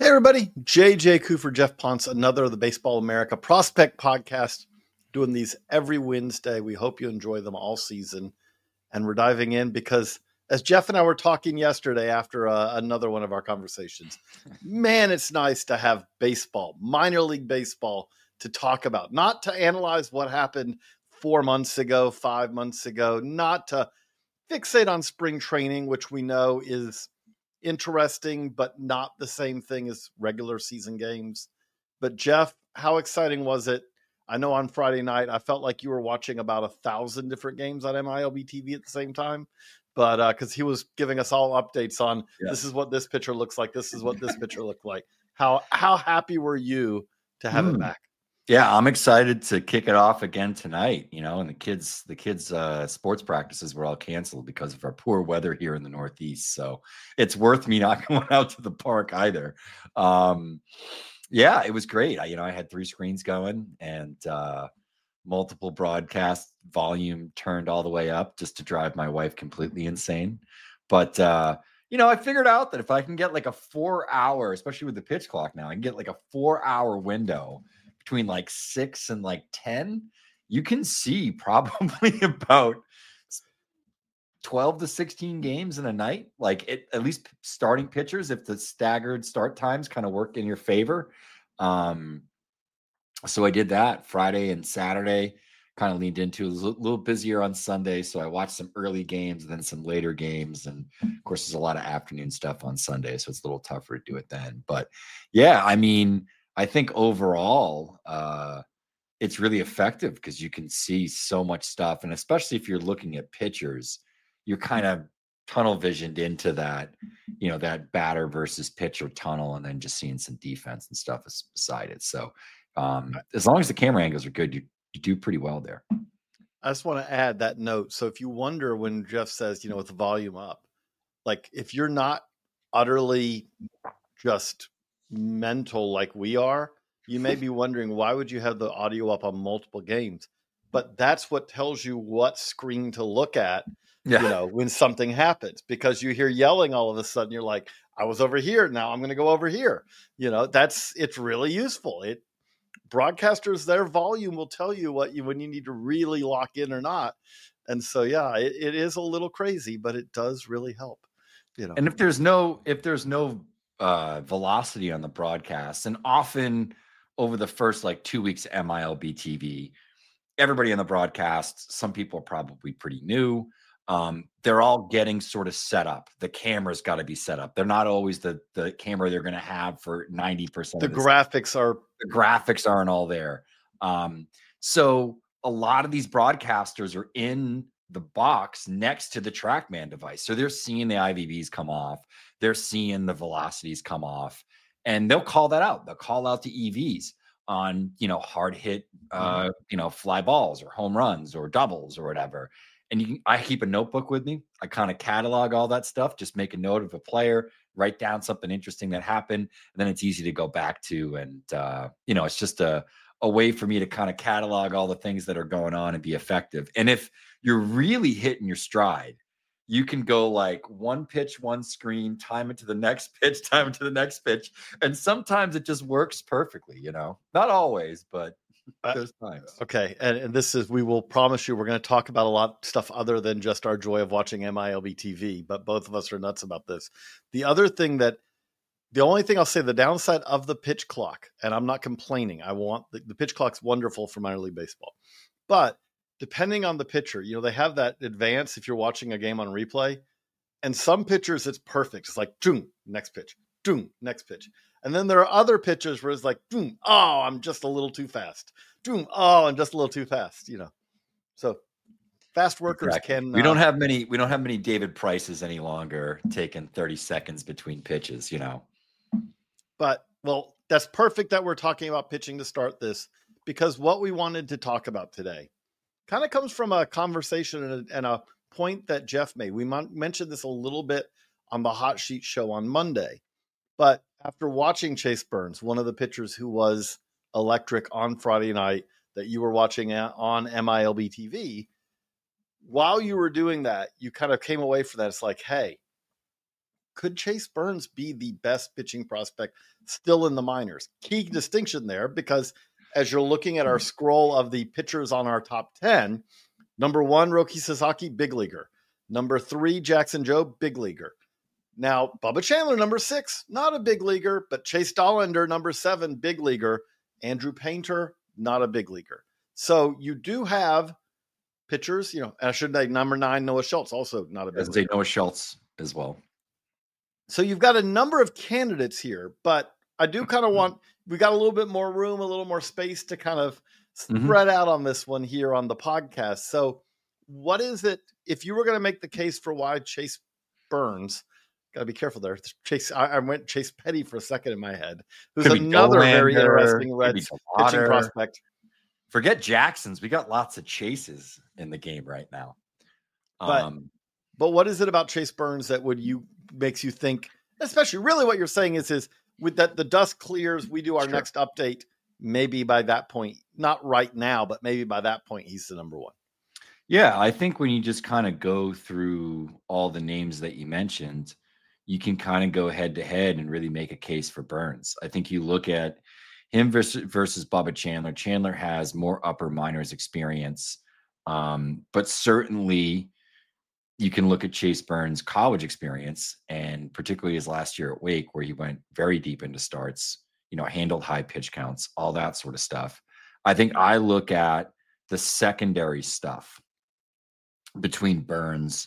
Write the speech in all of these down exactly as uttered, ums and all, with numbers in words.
Hey, everybody. J J. Cooper, Jeff Ponce, another of the Baseball America Prospect Podcast, doing these every Wednesday. We hope you enjoy them all season. And we're diving in because, as Jeff and I were talking yesterday after uh, another one of our conversations, man, it's nice to have baseball, minor league baseball, to talk about, not to analyze what happened four months ago, five months ago, not to fixate on spring training, which we know is interesting, but not the same thing as regular season games. But Jeff, how exciting was it? I know on Friday night, I felt like you were watching about a thousand different games on M I L B T V at the same time. But uh, because he was giving us all updates on Yeah. This is what this pitcher looks like. This is what this pitcher looked like. How how happy were you to have Mm. it back? Yeah, I'm excited to kick it off again tonight, you know, and the kids, the kids' uh, sports practices were all canceled because of our poor weather here in the Northeast. So it's worth me not going out to the park either. Um, yeah, it was great. I, you know, I had three screens going and uh, multiple broadcast volume turned all the way up just to drive my wife completely insane. But, uh, you know, I figured out that if I can get like a four hour, especially with the pitch clock now, I can get like a four hour window between like six and like ten, you can see probably about twelve to sixteen games in a night. Like it, at least starting pitchers, if the staggered start times kind of work in your favor. Um, so I did that Friday and Saturday, kind of leaned into it. It was a little busier on Sunday. So I watched some early games and then some later games. And of course, there's a lot of afternoon stuff on Sunday. So it's a little tougher to do it then. But yeah, I mean, I think overall, uh, it's really effective because you can see so much stuff. And especially if you're looking at pitchers, you're kind of tunnel visioned into that, you know, that batter versus pitcher tunnel, and then just seeing some defense and stuff beside it. So um, as long as the camera angles are good, you, you do pretty well there. I just want to add that note. So if you wonder when Jeff says, you know, with the volume up, like if you're not utterly just mental like we are, you may be wondering, why would you have the audio up on multiple games? But that's what tells you what screen to look at, Yeah. you know, when something happens, because you hear yelling all of a sudden, you're like, I was over here. Now I'm going to go over here. You know, that's, it's really useful. It broadcasters, their volume will tell you what you, when you need to really lock in or not. And so, yeah, it, it is a little crazy, but it does really help, you know. And if there's no, if there's no uh, velocity on the broadcast, and often over the first like two weeks of M I L B T V, everybody on the broadcast, some people are probably pretty new. Um, they're all getting sort of set up. The camera's got to be set up. They're not always the the camera they're going to have for ninety percent The of the graphics are the graphics aren't all there. Um, so a lot of these broadcasters are in the box next to the TrackMan device. So they're seeing the I V Bs come off. They're seeing the velocities come off, and they'll call that out. They'll call out the E Vs on, you know, hard hit, uh, you know, fly balls or home runs or doubles or whatever. And you can, I keep a notebook with me. I kind of catalog all that stuff, just make a note of a player, write down something interesting that happened. And then it's easy to go back to. And, uh, you know, it's just a, a way for me to kind of catalog all the things that are going on and be effective. And if you're really hitting your stride, you can go like one pitch, one screen, time it to the next pitch, time it to the next pitch. And sometimes it just works perfectly, you know, not always, but there's times. Uh, okay. And, and this is, we will promise you, we're going to talk about a lot of stuff other than just our joy of watching M I L B T V, but both of us are nuts about this. The other thing that, the only thing I'll say, the downside of the pitch clock, and I'm not complaining, I want the, the pitch clock's wonderful for minor league baseball, but depending on the pitcher, you know, they have that advance if you're watching a game on replay, and some pitchers, it's perfect. It's like, doom, next pitch, doom, next pitch. And then there are other pitchers where it's like, doom, oh, I'm just a little too fast. Doom, oh, I'm just a little too fast, you know. So fast workers Exactly. can. We don't uh, have many. We don't have many David Prices any longer, taking thirty seconds between pitches. You know. But well, that's perfect that we're talking about pitching to start this, because what we wanted to talk about today kind of comes from a conversation and a, and a point that Jeff made. We mon- mentioned this a little bit on the Hot Sheet show on Monday, but after watching Chase Burns, one of the pitchers who was electric on Friday night that you were watching on M I L B T V, while you were doing that, you kind of came away from that. It's like, hey, could Chase Burns be the best pitching prospect still in the minors? Key distinction there, because as you're looking at our scroll of the pitchers on our top ten, number one, Roki Sasaki, big leaguer. Number three, Jackson Jobe, big leaguer. Now, Bubba Chandler, number six, not a big leaguer, but Chase Dollander, number seven, big leaguer. Andrew Painter, not a big leaguer. So you do have pitchers, you know, and I should say number nine, Noah Schultz, also not a big leaguer. Say Noah Schultz as well. So you've got a number of candidates here, but I do kind of want, we got a little bit more room, a little more space to kind of Mm-hmm. spread out on this one here on the podcast. So what is it, if you were going to make the case for why Chase Burns, got to be careful there. Chase, I, I went Chase Petty for a second in my head, who's another very interesting Reds pitching prospect. Forget Jacksons. We got lots of Chases in the game right now. But, um, but what is it about Chase Burns that would you makes you think, especially really what you're saying is, is with that the dust clears, we do our sure. next update. Maybe by that point, not right now, but maybe by that point, he's the number one. Yeah, I think when you just kind of go through all the names that you mentioned, you can kind of go head to head and really make a case for Burns. I think you look at him versus, versus Bubba Chandler. Chandler has more upper minors experience, um, but certainly you can look at Chase Burns' college experience, and particularly his last year at Wake, where he went very deep into starts, you know, handled high pitch counts, all that sort of stuff. I think I look at the secondary stuff between Burns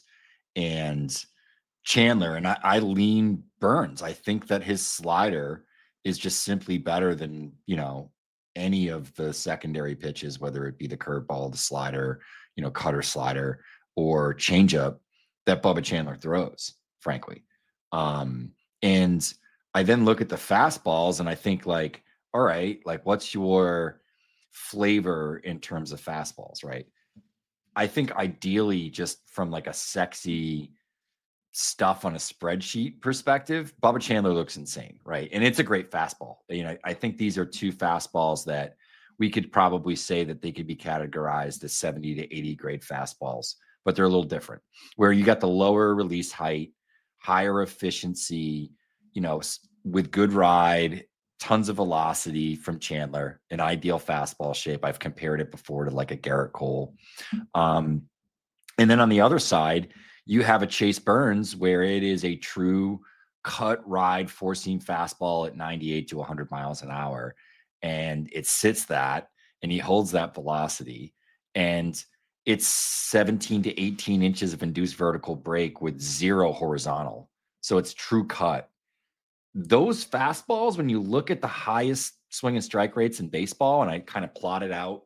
and Chandler, and I, I lean Burns. I think that his slider is just simply better than, you know, any of the secondary pitches, whether it be the curveball, the slider, you know, cutter slider, or changeup that Bubba Chandler throws, frankly. Um, and I then look at the fastballs and I think like, all right, like what's your flavor in terms of fastballs, right? I think ideally just from like a sexy stuff on a spreadsheet perspective, Bubba Chandler looks insane, right? And it's a great fastball. You know, I think these are two fastballs that we could probably say that they could be categorized as seventy to eighty grade fastballs, but they're a little different, where you got the lower release height, higher efficiency, you know, with good ride, tons of velocity from Chandler, an ideal fastball shape. I've compared it before to like a Garrett Cole. Um, and then on the other side, you have a Chase Burns where it is a true cut ride four seam fastball at ninety-eight to one hundred miles an hour. And it sits that, and he holds that velocity. And it's seventeen to eighteen inches of induced vertical break with zero horizontal. So it's true cut. Those fastballs, when you look at the highest swing and strike rates in baseball, and I kind of plotted out,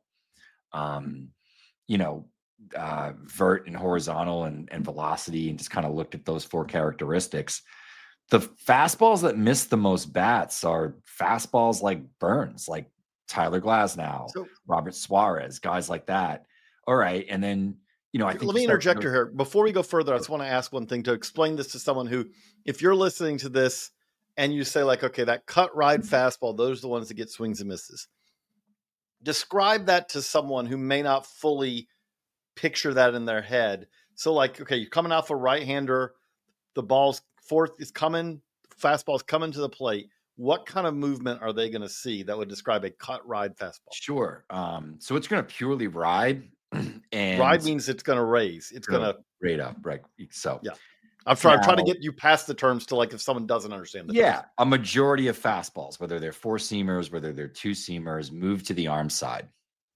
um, you know, uh, vert and horizontal and, and velocity, and just kind of looked at those four characteristics, the fastballs that miss the most bats are fastballs like Burns, like Tyler Glasnow, so, Robert Suarez, guys like that. All right. And then, you know, I think let me interject here. Before we go further, I just want to ask one thing to explain this to someone who, if you're listening to this and you say like, okay, that cut ride fastball, those are the ones that get swings and misses. Describe that to someone who may not fully picture that in their head. So like, okay, you're coming off a right-hander, the ball's fourth is coming, fastball's coming to the plate. What kind of movement are they going to see that would describe a cut ride fastball? Sure. Um, so it's going to purely ride. And ride means it's going to raise. It's going to rate up, right? So yeah. I'm trying, now, I'm trying to get you past the terms to like if someone doesn't understand the yeah, terms. A majority of fastballs, whether they're four seamers, whether they're two seamers, move to the arm side.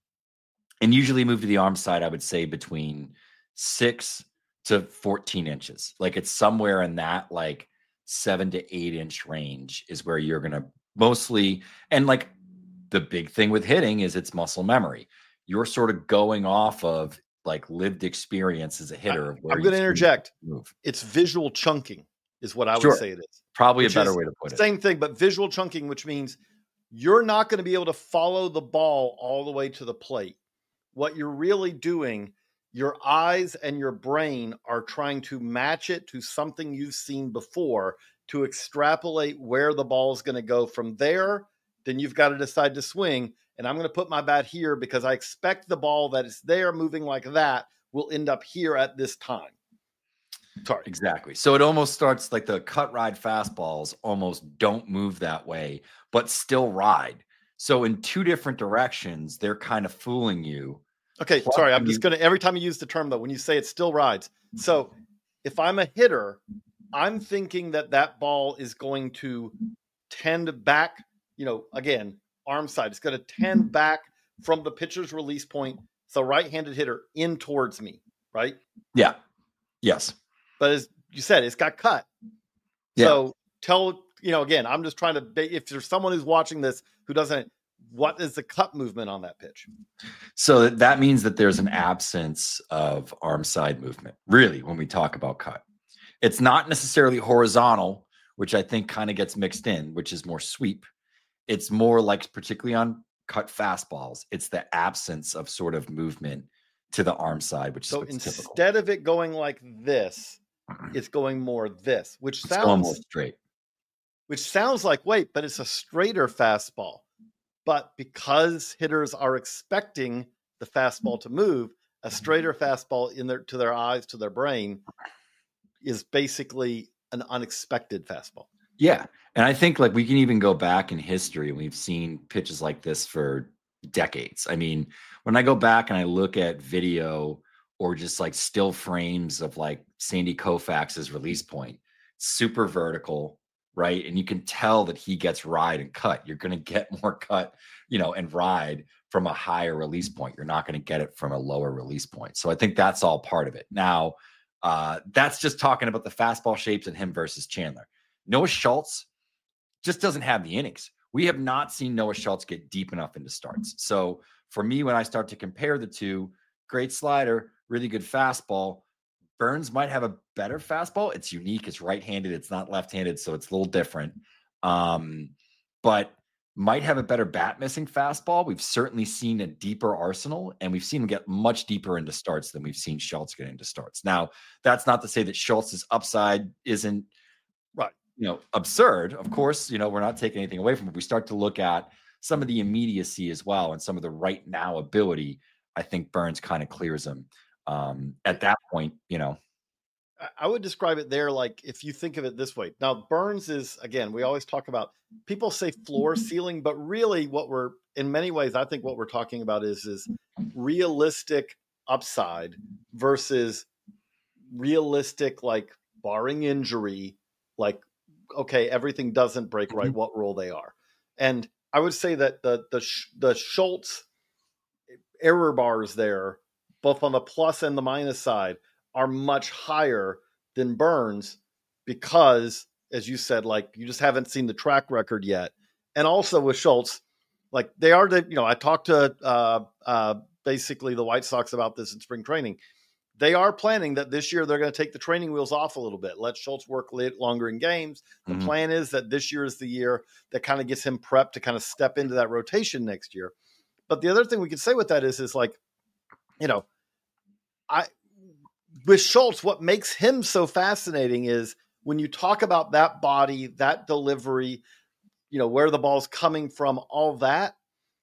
And usually move to the arm side, I would say between six to fourteen inches. Like it's somewhere in that like seven to eight inch range is where you're going to mostly, and like the big thing with hitting is it's muscle memory. You're sort of going off of like lived experience as a hitter. Of where I'm going to interject. Move. It's visual chunking is what I sure. would say it is. Probably a better way to put it. Same thing, but visual chunking, which means you're not going to be able to follow the ball all the way to the plate. What you're really doing, your eyes and your brain are trying to match it to something you've seen before to extrapolate where the ball is going to go from there. Then you've got to decide to swing. And I'm going to put my bat here because I expect the ball that is there moving like that will end up here at this time. Sorry. Exactly. So it almost starts like the cut ride fastballs almost don't move that way, but still ride. So in two different directions, they're kind of fooling you. Okay, Plus, sorry. I'm when just you- going to, every time you use the term though, when you say it still rides. So if I'm a hitter, I'm thinking that that ball is going to tend back, you know, again, arm side. It's going to tend back from the pitcher's release point, the right-handed hitter, in towards me, right? Yeah. Yes. But as you said, it's got cut. Yeah. So tell, you know, again, I'm just trying to, if there's someone who's watching this who doesn't, what is the cut movement on that pitch? So that means that there's an absence of arm side movement, really, when we talk about cut. It's not necessarily horizontal, which I think kind of gets mixed in, which is more sweep. It's more like, particularly on cut fastballs, it's the absence of sort of movement to the arm side, which so is what's instead typical. of it going like this, it's going more this, which It's going more sounds straight. which sounds like, wait, but it's a straighter fastball. But because hitters are expecting the fastball to move, a straighter fastball in their to their eyes, to their brain, is basically an unexpected fastball. Yeah. And I think like we can even go back in history and we've seen pitches like this for decades. I mean, when I go back and I look at video or just like still frames of like Sandy Koufax's release point, super vertical, right? And you can tell that he gets ride and cut. You're going to get more cut, you know, and ride from a higher release point. You're not going to get it from a lower release point. So I think that's all part of it. Now, uh, that's just talking about the fastball shapes and him versus Chandler. Noah Schultz just doesn't have the innings. We have not seen Noah Schultz get deep enough into starts. So for me, when I start to compare the two, great slider, really good fastball. Burns might have a better fastball. It's unique. It's right-handed. It's not left-handed, so it's a little different. Um, but might have a better bat missing fastball. We've certainly seen a deeper arsenal, and we've seen him get much deeper into starts than we've seen Schultz get into starts. Now, that's not to say that Schultz's upside isn't right, you know, absurd. Of course, you know, we're not taking anything away from it. We start to look at some of the immediacy as well and some of the right now ability. I think Burns kind of clears him. Um, at that point, you know, I would describe it there like if you think of it this way. Now, Burns is, again, we always talk about, people say floor ceiling, but really what we're, in many ways, I think what we're talking about is, is realistic upside versus realistic, like barring injury, like, okay, everything doesn't break right, what role they are. And I would say that the, the, the Schultz error bars there, both on the plus and the minus side, are much higher than Burns because, as you said, like you just haven't seen the track record yet. And also with Schultz, like they are the, you know, I talked to uh, uh, basically the White Sox about this in spring training. They are planning that this year they're going to take the training wheels off a little bit, let Schultz work late, longer in games. The mm-hmm. plan is that this year is the year that kind of gets him prepped to kind of step into that rotation next year. But the other thing we can say with that is, is like, you know, I, with Schultz, what makes him so fascinating is when you talk about that body, that delivery, you know, where the ball's coming from, all that.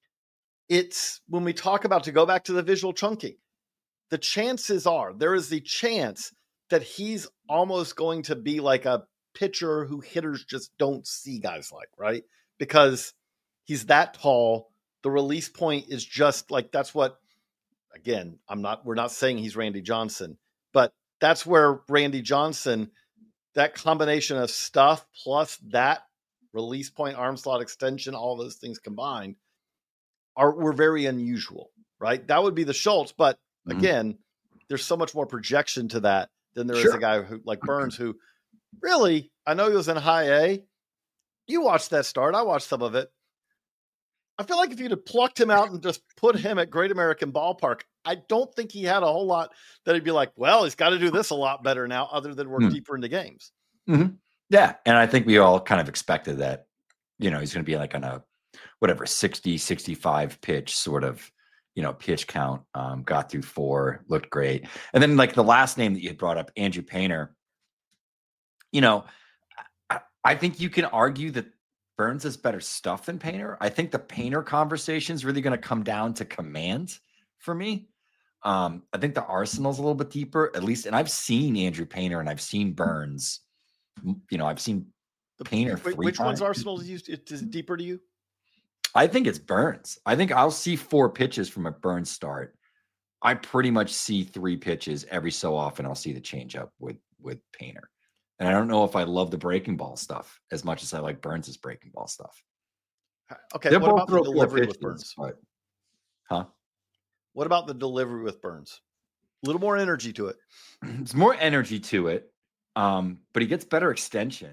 It's when we talk about, to go back to the visual chunking, the chances are there is the chance that he's almost going to be like a pitcher who hitters just don't see guys like, right? Because he's that tall. The release point is just like, that's what, again, I'm not, we're not saying he's Randy Johnson, but that's where Randy Johnson, that combination of stuff plus that release point, arm slot extension, all those things combined are, were very unusual, right? That would be the Schultz. But again, mm-hmm. there's so much more projection to that than there sure. is a guy who like Burns, who really, I know he was in high A. You watched that start. I watched some of it. I feel like if you'd have plucked him out and just put him at Great American Ballpark, I don't think he had a whole lot that he'd be like, well, he's got to do this a lot better now, other than work mm-hmm. deeper into games. Mm-hmm. Yeah. And I think we all kind of expected that, you know, he's going to be like on a, whatever, sixty, sixty-five pitch sort of, you know, pitch count, um, got through four, looked great. And then like the last name that you had brought up, Andrew Painter, you know, I, I think you can argue that Burns is better stuff than Painter. I think the Painter conversation is really going to come down to command for me. Um, I think the arsenal's a little bit deeper, at least. And I've seen Andrew Painter and I've seen Burns. You know, I've seen Painter three Which times. one's arsenal is used? Is it deeper to you? I think it's Burns. I think I'll see four pitches from a Burns start. I pretty much see three pitches every so often. I'll see the changeup with with Painter, and I don't know if I love the breaking ball stuff as much as I like Burns's breaking ball stuff. Okay, They're what about the delivery pitches, with Burns? But, huh? What about the delivery with Burns? A little more energy to it. There's more energy to it, um, but he gets better extension.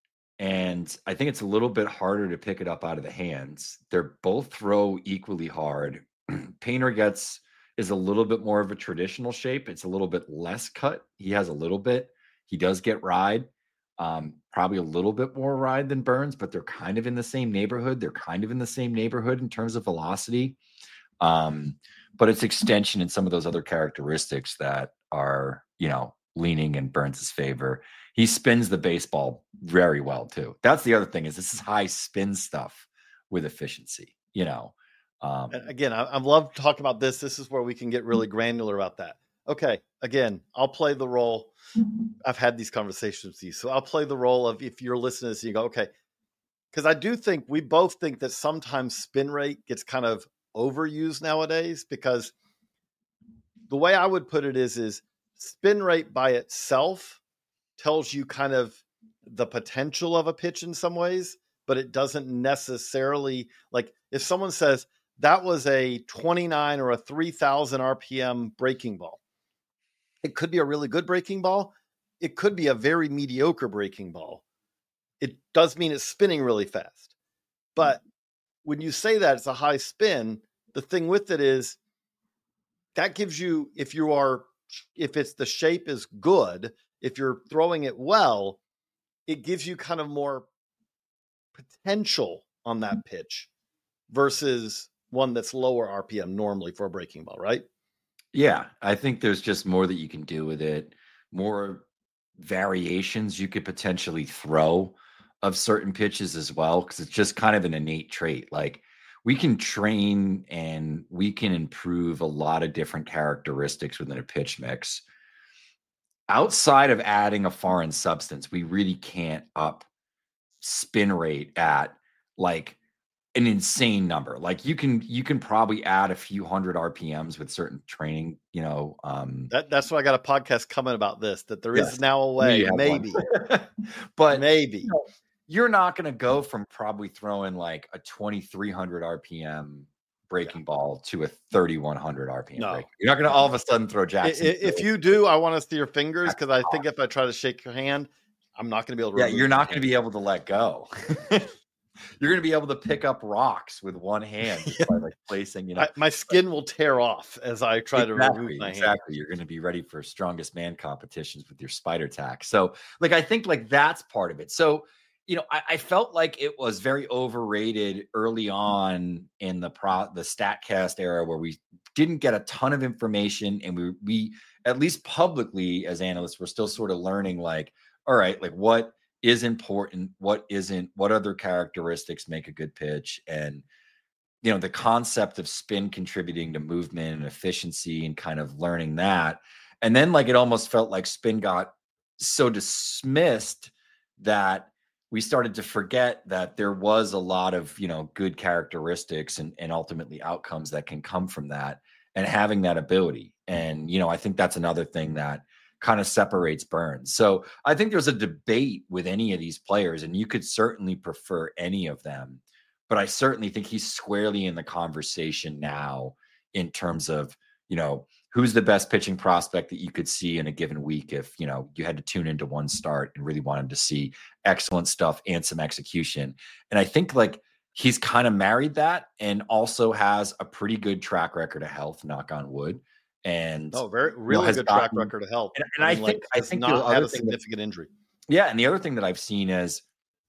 And I think it's a little bit harder to pick it up out of the hands. They're both throw equally hard. Painter gets is a little bit more of a traditional shape. It's a little bit less cut. He has a little bit. He does get ride, um, probably a little bit more ride than Burns, but they're kind of in the same neighborhood. They're kind of in the same neighborhood in terms of velocity. Um, but it's extension and some of those other characteristics that are, you know, leaning in Burns' favor. He spins the baseball very well too. That's the other thing is this is high spin stuff with efficiency, you know. Um, again, I, I love talking about this. This is where we can get really granular about that. Okay. Again, I'll play the role. I've had these conversations with you. So I'll play the role of, if you're listening to this, you go, okay. Cause I do think we both think that sometimes spin rate gets kind of overused nowadays, because the way I would put it is, is spin rate by itself tells you kind of the potential of a pitch in some ways, but it doesn't necessarily, like if someone says that was a twenty-nine or a three thousand R P M breaking ball, it could be a really good breaking ball. It could be a very mediocre breaking ball. It does mean it's spinning really fast. But when you say that it's a high spin, the thing with it is that gives you, if you are, if it's the shape is good, if you're throwing it well, it gives you kind of more potential on that pitch versus one that's lower R P M normally for a breaking ball, right? Yeah, I think there's just more that you can do with it, more variations you could potentially throw of certain pitches as well, because it's just kind of an innate trait. Like we can train and we can improve a lot of different characteristics within a pitch mix. Outside of adding a foreign substance, we really can't up spin rate at like an insane number. Like you can you can probably add a few hundred R P Ms with certain training, you know. Um that, that's why I got a podcast coming about this, that there yes, is now a way, maybe. But maybe you know, you're not going to go from probably throwing like a twenty-three hundred R P M breaking yeah. ball to a thirty-one hundred R P M no. break. You're not going to all of a sudden throw Jackson. If, if you do, I want to see your fingers, because I think if I try to shake your hand, I'm not going to be able to. Yeah, you're not going to be able to let go. You're going to be able to pick up rocks with one hand yeah. by like placing, you know. I, my skin will tear off as I try exactly, to remove my exactly. hand. You're going to be ready for strongest man competitions with your spider tack. So, like, I think like that's part of it. So, you know, I, I felt like it was very overrated early on in the pro the StatCast era, where we didn't get a ton of information, and we we at least publicly as analysts, we're still sort of learning like, all right, like what is important, what isn't, what other characteristics make a good pitch, and you know the concept of spin contributing to movement and efficiency, and kind of learning that. And then like it almost felt like spin got so dismissed that we started to forget that there was a lot of, you know, good characteristics and, and ultimately outcomes that can come from that, and having that ability. And, you know, I think that's another thing that kind of separates Burns. So I think there's a debate with any of these players, and you could certainly prefer any of them, but I certainly think he's squarely in the conversation now in terms of, you know, who's the best pitching prospect that you could see in a given week if, you know, you had to tune into one start and really wanted to see excellent stuff and some execution. And I think like he's kind of married that, and also has a pretty good track record of health, knock on wood. And oh, very really you know, good gotten, track record of health. And, and I, mean, I think like, I think not had a significant that, injury. Yeah, and the other thing that I've seen is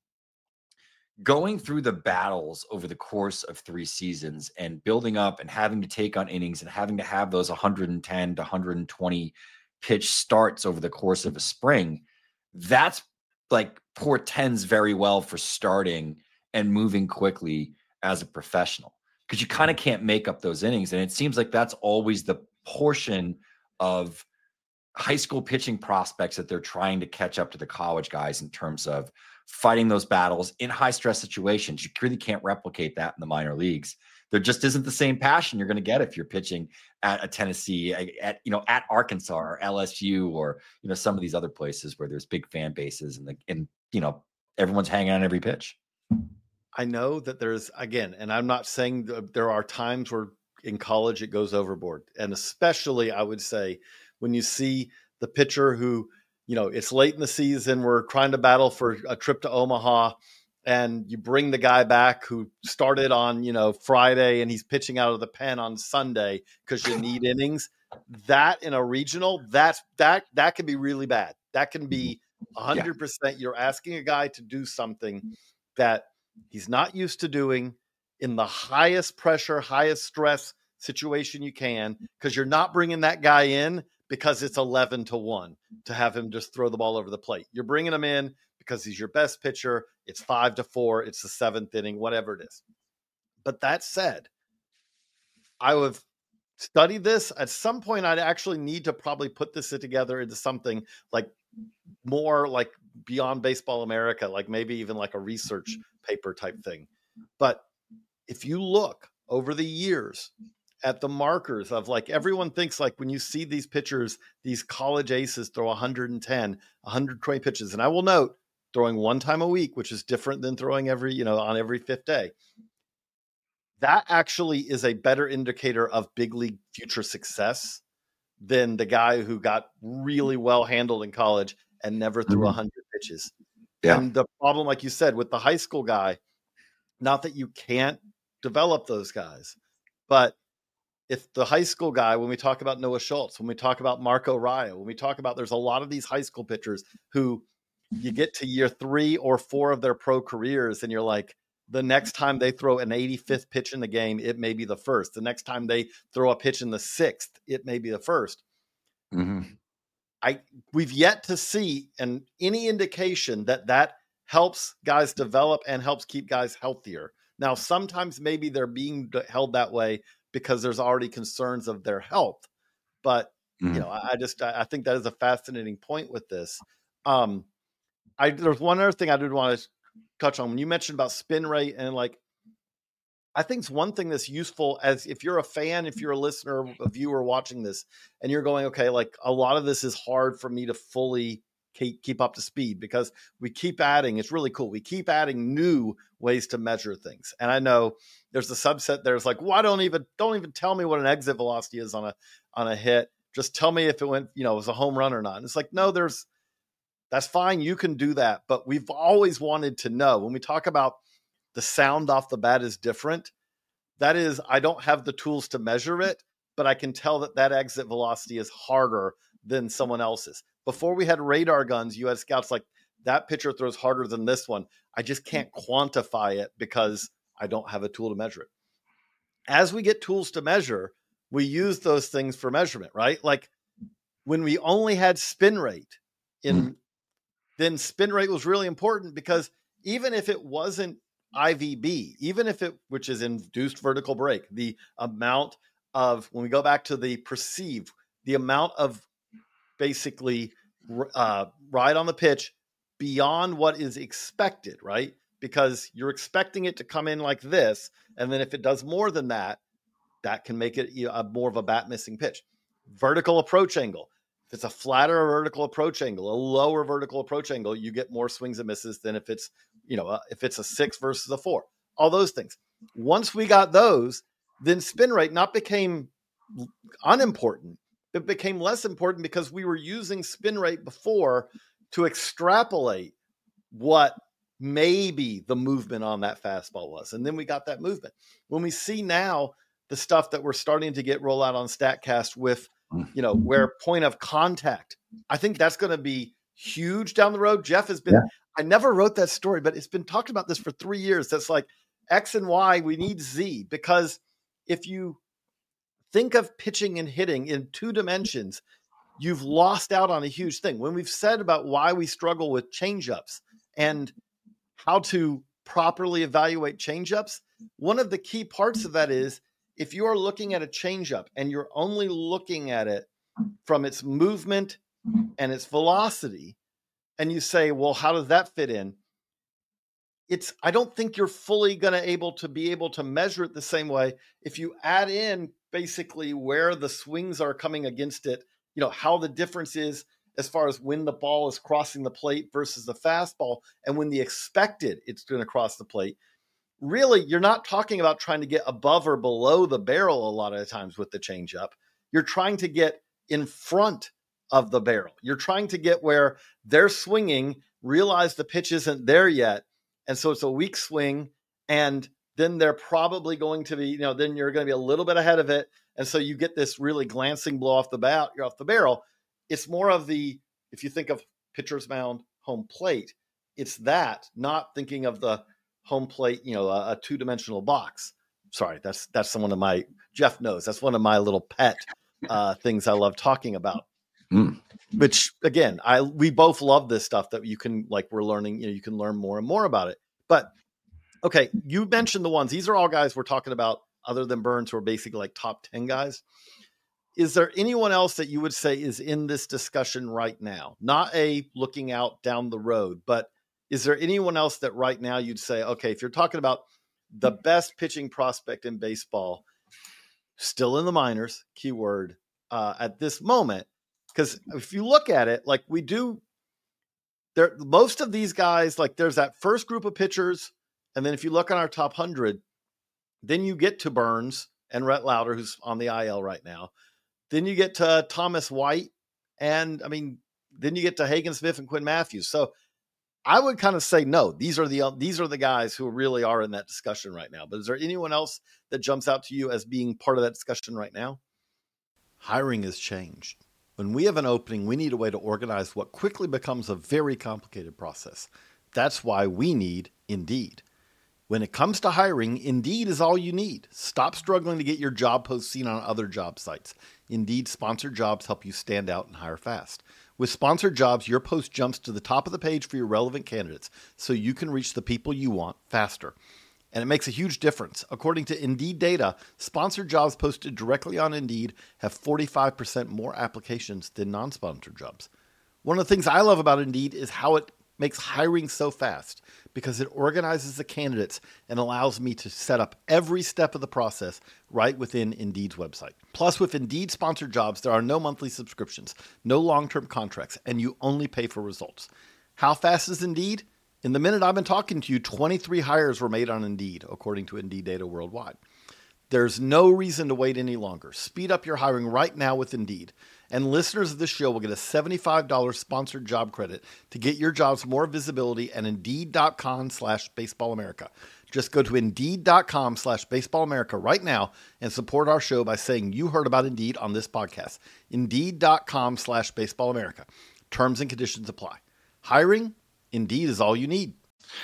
going through the battles over the course of three seasons and building up and having to take on innings and having to have those one hundred ten to one hundred twenty pitch starts over the course of a spring, that's like portends very well for starting and moving quickly as a professional, because you kind of can't make up those innings. And it seems like that's always the portion of high school pitching prospects that they're trying to catch up to the college guys in terms of fighting those battles in high stress situations. You really can't replicate that in the minor leagues. There just isn't the same passion you're going to get if you're pitching at a Tennessee, at, you know, at Arkansas or L S U, or, you know, some of these other places where there's big fan bases and the, and, you know, everyone's hanging on every pitch. I know that there's, again, and I'm not saying there are times where in college it goes overboard. And especially I would say when you see the pitcher who, you know, it's late in the season, we're trying to battle for a trip to Omaha, and you bring the guy back who started on, you know, Friday and he's pitching out of the pen on Sunday because you need innings. That in a regional, that's that that can be really bad. That can be one hundred percent. You're asking a guy to do something that he's not used to doing in the highest pressure, highest stress situation you can, because you're not bringing that guy in because it's eleven to one to have him just throw the ball over the plate. You're bringing him in because he's your best pitcher. It's five to four. It's the seventh inning, whatever it is. But that said, I would study this. At some point, I'd actually need to probably put this together into something like more like Beyond Baseball America, like maybe even like a research paper type thing. But if you look over the years at the markers of, like, everyone thinks like when you see these pitchers, these college aces throw one hundred ten, one hundred twenty pitches. And I will note, throwing one time a week, which is different than throwing every, you know, on every fifth day. That actually is a better indicator of big league future success than the guy who got really well handled in college and never threw mm-hmm. one hundred pitches. Yeah. And the problem, like you said, with the high school guy, not that you can't develop those guys, but if the high school guy, when we talk about Noah Schultz, when we talk about Marco Raya, when we talk about, there's a lot of these high school pitchers who you get to year three or four of their pro careers and you're like, the next time they throw an eighty-fifth pitch in the game, it may be the first. The next time they throw a pitch in the sixth, it may be the first. Mm-hmm. I we've yet to see an any indication that that helps guys develop and helps keep guys healthier. Now, sometimes maybe they're being held that way because there's already concerns of their health. But, mm-hmm. you know, I, I just, I, I think that is a fascinating point with this. Um, I, there's one other thing I did want to touch on when you mentioned about spin rate, and like, I think it's one thing that's useful as if you're a fan, if you're a listener, a viewer watching this, and you're going, okay, like a lot of this is hard for me to fully keep, keep up to speed because we keep adding, it's really cool. We keep adding new ways to measure things. And I know there's a subset there's like, why don't even, don't even tell me what an exit velocity is on a, on a hit. Just tell me if it went, you know, it was a home run or not. And it's like, no, there's, that's fine. You can do that. But we've always wanted to know when we talk about the sound off the bat is different. That is, I don't have the tools to measure it, but I can tell that that exit velocity is harder than someone else's. Before we had radar guns, you had scouts like, that pitcher throws harder than this one. I just can't quantify it because I don't have a tool to measure it. As we get tools to measure, we use those things for measurement, right? Like when we only had spin rate in, mm. then spin rate was really important because even if it wasn't I V B, even if it, which is induced vertical break, the amount of, when we go back to the perceived, the amount of basically uh, ride on the pitch beyond what is expected, right? Because you're expecting it to come in like this. And then if it does more than that, that can make it a, more of a bat missing pitch. Vertical approach angle. If it's a flatter vertical approach angle, a lower vertical approach angle, you get more swings and misses than if it's, you know, uh, if it's a six versus a four, all those things. Once we got those, then spin rate not became unimportant. It became less important because we were using spin rate before to extrapolate what maybe the movement on that fastball was. And then we got that movement. When we see now the stuff that we're starting to get roll out on StatCast with, you know, where point of contact, I think that's going to be huge down the road. Jeff has been, yeah. I never wrote that story, but it's been talked about this for three years. That's like X and Y, we need Z, because if you think of pitching and hitting in two dimensions, you've lost out on a huge thing. When we've said about why we struggle with changeups and how to properly evaluate changeups, one of the key parts of that is if you are looking at a changeup and you're only looking at it from its movement and its velocity, and you say, well, how does that fit in? It's, I don't think you're fully going to able to be able to measure it the same way. If you add in basically where the swings are coming against it, you know, how the difference is as far as when the ball is crossing the plate versus the fastball and when the expected it's going to cross the plate. Really, you're not talking about trying to get above or below the barrel a lot of the times with the changeup. You're trying to get in front of the barrel. You're trying to get where they're swinging, realize the pitch isn't there yet, and so it's a weak swing, and then they're probably going to be, you know, then you're going to be a little bit ahead of it, and so you get this really glancing blow off the bat, you're off the barrel. It's more of the, if you think of pitcher's mound, home plate, it's that, not thinking of the home plate, you know, a, a two-dimensional box. Sorry, that's that's one of my, Jeff knows, that's one of my little pet uh, things I love talking about. Mm. Which again, I we both love this stuff that you can, like, we're learning, you know, you can learn more and more about it. But okay, you mentioned the ones, these are all guys we're talking about other than Burns, who are basically like top ten guys. Is there anyone else that you would say is in this discussion right now? Not a looking out down the road, but is there anyone else that right now you'd say, okay, if you're talking about the best pitching prospect in baseball, still in the minors, keyword, uh, at this moment? Because if you look at it, like we do, there, most of these guys, like there's that first group of pitchers. And then if you look on our top one hundred, then you get to Burns and Rhett Lauder, who's on the I L right now. Then you get to Thomas White. And I mean, then you get to Hagen Smith and Quinn Matthews. So I would kind of say, no, these are the, these are the guys who really are in that discussion right now. But is there anyone else that jumps out to you as being part of that discussion right now? Hiring has changed. When we have an opening, we need a way to organize what quickly becomes a very complicated process. That's why we need Indeed. When it comes to hiring, Indeed is all you need. Stop struggling to get your job post seen on other job sites. Indeed sponsored jobs help you stand out and hire fast. With sponsored jobs, your post jumps to the top of the page for your relevant candidates, so you can reach the people you want faster. And it makes a huge difference. According to Indeed data, sponsored jobs posted directly on Indeed have forty-five percent more applications than non-sponsored jobs. One of the things I love about Indeed is how it makes hiring so fast, because it organizes the candidates and allows me to set up every step of the process right within Indeed's website. Plus, with Indeed sponsored jobs, there are no monthly subscriptions, no long-term contracts, and you only pay for results. How fast is Indeed? In the minute I've been talking to you, twenty-three hires were made on Indeed, according to Indeed data worldwide. There's no reason to wait any longer. Speed up your hiring right now with Indeed. And listeners of this show will get a seventy-five dollars sponsored job credit to get your jobs more visibility at Indeed.com slash Baseball America. Just go to Indeed.com slash Baseball America right now and support our show by saying you heard about Indeed on this podcast. Indeed.com slash Baseball America. Terms and conditions apply. Hiring? Indeed is all you need.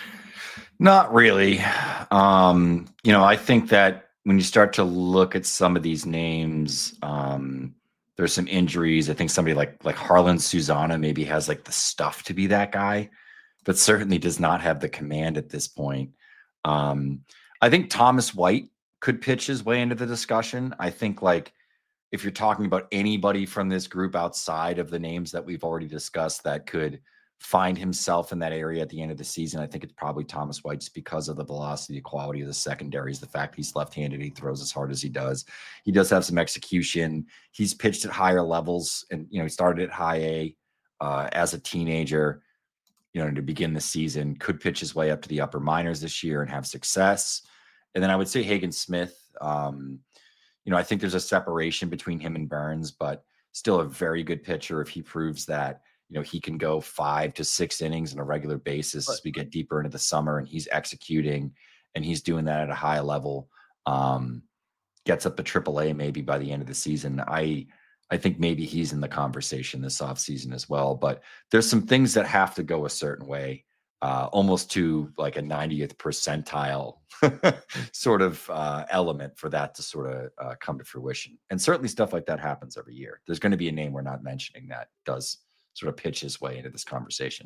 Not really. Um, you know, I think that when you start to look at some of these names, um, there's some injuries. I think somebody like like Harlan Susanna maybe has like the stuff to be that guy, but certainly does not have the command at this point. Um, I think Thomas White could pitch his way into the discussion. I think like if you're talking about anybody from this group outside of the names that we've already discussed that could find himself in that area at the end of the season, I think it's probably Thomas White, just because of the velocity, the quality of the secondaries, the fact he's left-handed, he throws as hard as he does. He does have some execution. He's pitched at higher levels, and you know he started at high A uh, as a teenager. You know, to begin the season, could pitch his way up to the upper minors this year and have success. And then I would say Hagen Smith. Um, you know, I think there's a separation between him and Burns, but still a very good pitcher if he proves that. You know, he can go five to six innings on a regular basis as we get deeper into the summer, and he's executing and he's doing that at a high level. Um, gets up to triple A maybe by the end of the season. I, I think maybe he's in the conversation this offseason as well, but there's some things that have to go a certain way, uh, almost to like a ninetieth percentile sort of uh, element for that to sort of uh, come to fruition. And certainly stuff like that happens every year. There's going to be a name we're not mentioning that does sort of pitch his way into this conversation.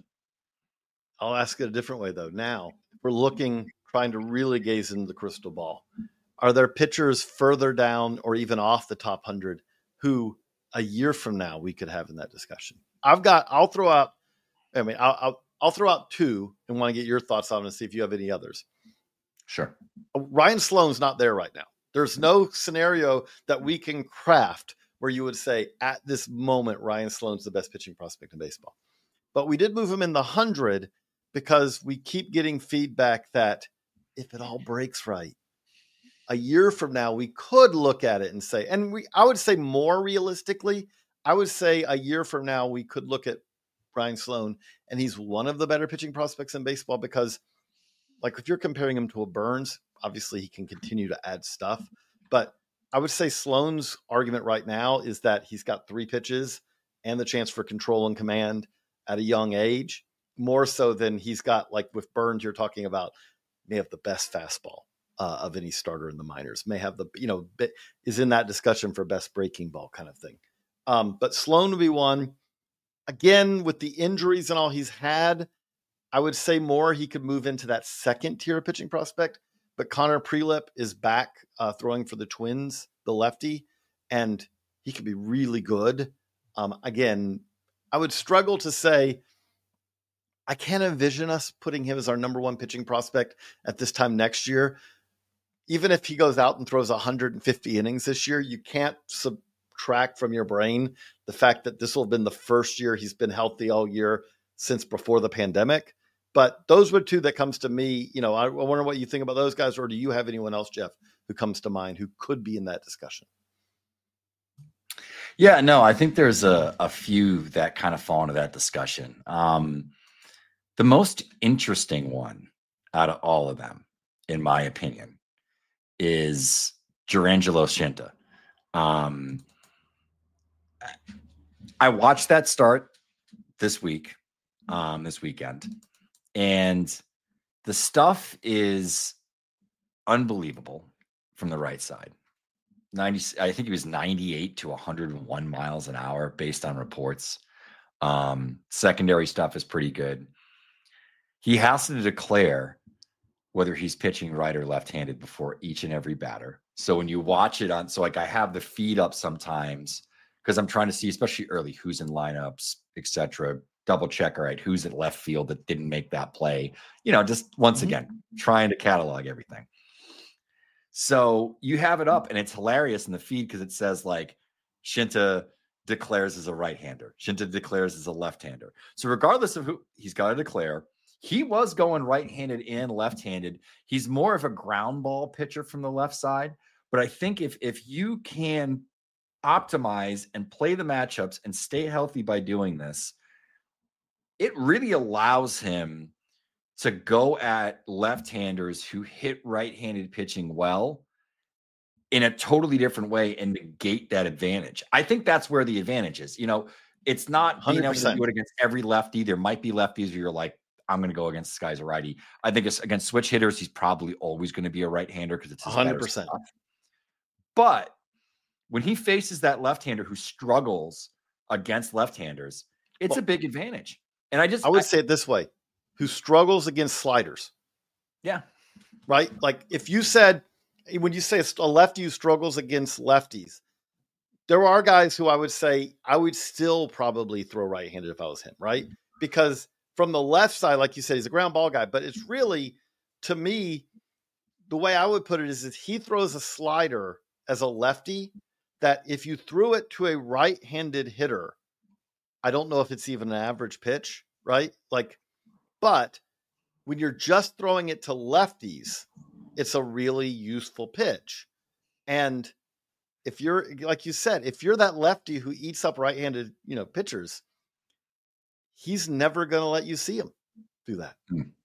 I'll ask it a different way though. Now we're looking, trying to really gaze into the crystal ball. are there pitchers further down or even off the top one hundred who a year from now we could have in that discussion? I've got, I'll throw out, I mean, I'll, I'll, I'll throw out two and want to get your thoughts on it and see if you have any others. Sure. Ryan Sloan's not there right now. There's no scenario that we can craft where you would say at this moment, Ryan Sloan's the best pitching prospect in baseball. But we did move him in the hundred because we keep getting feedback that if it all breaks right, a year from now, we could look at it and say, and we, I would say more realistically, I would say a year from now, we could look at Ryan Sloan and he's one of the better pitching prospects in baseball because like if you're comparing him to a Burns, obviously he can continue to add stuff, but I would say Sloan's argument right now is that he's got three pitches and the chance for control and command at a young age, more so than he's got like with Burns, you're talking about may have the best fastball uh, of any starter in the minors, may have the, you know, is in that discussion for best breaking ball kind of thing. Um, but Sloan would be one. Again, with the injuries and all he's had, I would say more he could move into that second tier of pitching prospect. But Connor Prelip is back uh, throwing for the Twins, the lefty, and he could be really good. Um, again, I would struggle to say, I can't envision us putting him as our number one pitching prospect at this time next year. Even if he goes out and throws one hundred fifty innings this year, you can't subtract from your brain the fact that this will have been the first year he's been healthy all year since before the pandemic. But those were two that comes to me. You know, I, I wonder what you think about those guys, or do you have anyone else, Jeff, who comes to mind who could be in that discussion? Yeah, no, I think there's a, a few that kind of fall into that discussion. Um, the most interesting one out of all of them, in my opinion, is Jurrangelo Scinta. Um, I watched that start this week, um, this weekend. And the stuff is unbelievable from the right side. ninety, I think he was ninety-eight to one hundred one miles an hour based on reports. Um, secondary stuff is pretty good. He has to declare whether he's pitching right or left-handed before each and every batter. So when you watch it on, so like I have the feed up sometimes because I'm trying to see, especially early, who's in lineups, et cetera. Double check, all right, who's at left field that didn't make that play. You know, just once mm-hmm. again, trying to catalog everything. So you have it up and it's hilarious in the feed because it says like Scinta declares as a right-hander. Scinta declares as a left-hander. So regardless of who he's got to declare, he was going right-handed and left-handed. He's more of a ground ball pitcher from the left side. But I think if if you can optimize and play the matchups and stay healthy by doing this, it really allows him to go at left-handers who hit right-handed pitching well in a totally different way and negate that advantage. I think that's where the advantage is. You know, it's not being able to do it against every lefty. There might be lefties where you're like, I'm going to go against this guy's a righty. I think it's against switch hitters, he's probably always going to be a right-hander because it's his one hundred percent. But when he faces that left-hander who struggles against left-handers, it's well, a big advantage. And I just I would I, say it this way, who struggles against sliders. Yeah. Right? Like if you said, when you say a lefty who struggles against lefties, there are guys who I would say I would still probably throw right-handed if I was him, right? Because from the left side, like you said, he's a ground ball guy, but it's really, to me, the way I would put it is that he throws a slider as a lefty that if you threw it to a right-handed hitter, I don't know if it's even an average pitch, right? Like, but when you're just throwing it to lefties, it's a really useful pitch. And if you're, like you said, if you're that lefty who eats up right-handed, you know, pitchers, he's never going to let you see him do that.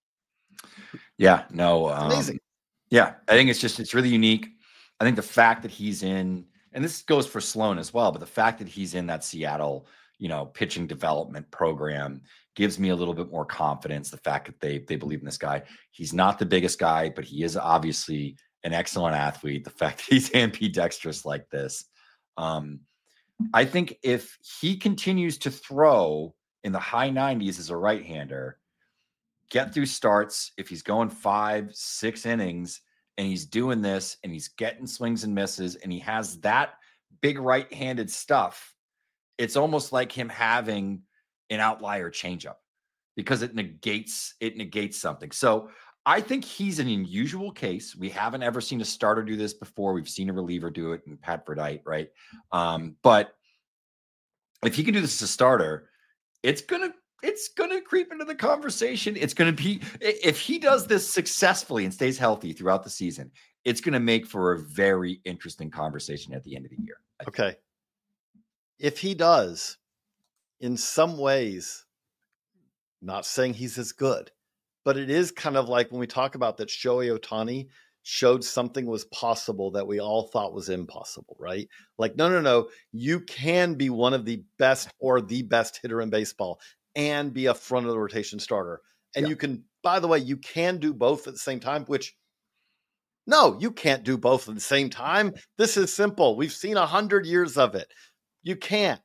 Yeah, no. Um, amazing. Yeah, I think it's just, it's really unique. I think the fact that he's in, and this goes for Sloan as well, but the fact that he's in that Seattle, you know, pitching development program gives me a little bit more confidence. The fact that they they believe in this guy. He's not the biggest guy, but he is obviously an excellent athlete. The fact that he's ambidextrous like this. Um, I think if he continues to throw in the high nineties as a right-hander, get through starts, if he's going five, six innings and he's doing this and he's getting swings and misses and he has that big right-handed stuff, it's almost like him having an outlier changeup because it negates it negates something. So I think he's an unusual case. We haven't ever seen a starter do this before. We've seen a reliever do it in Pat Verdite, right? Um, but if he can do this as a starter, it's gonna it's gonna creep into the conversation. It's gonna be, if he does this successfully and stays healthy throughout the season, it's gonna make for a very interesting conversation at the end of the year. Okay. If he does, in some ways, not saying he's as good, but it is kind of like when we talk about that Shohei Ohtani showed something was possible that we all thought was impossible, right? Like, no, no, no, you can be one of the best or the best hitter in baseball and be a front of the rotation starter. And yeah. you can, by the way, you can do both at the same time, which no, you can't do both at the same time. This is simple. We've seen a hundred years of it. You can't.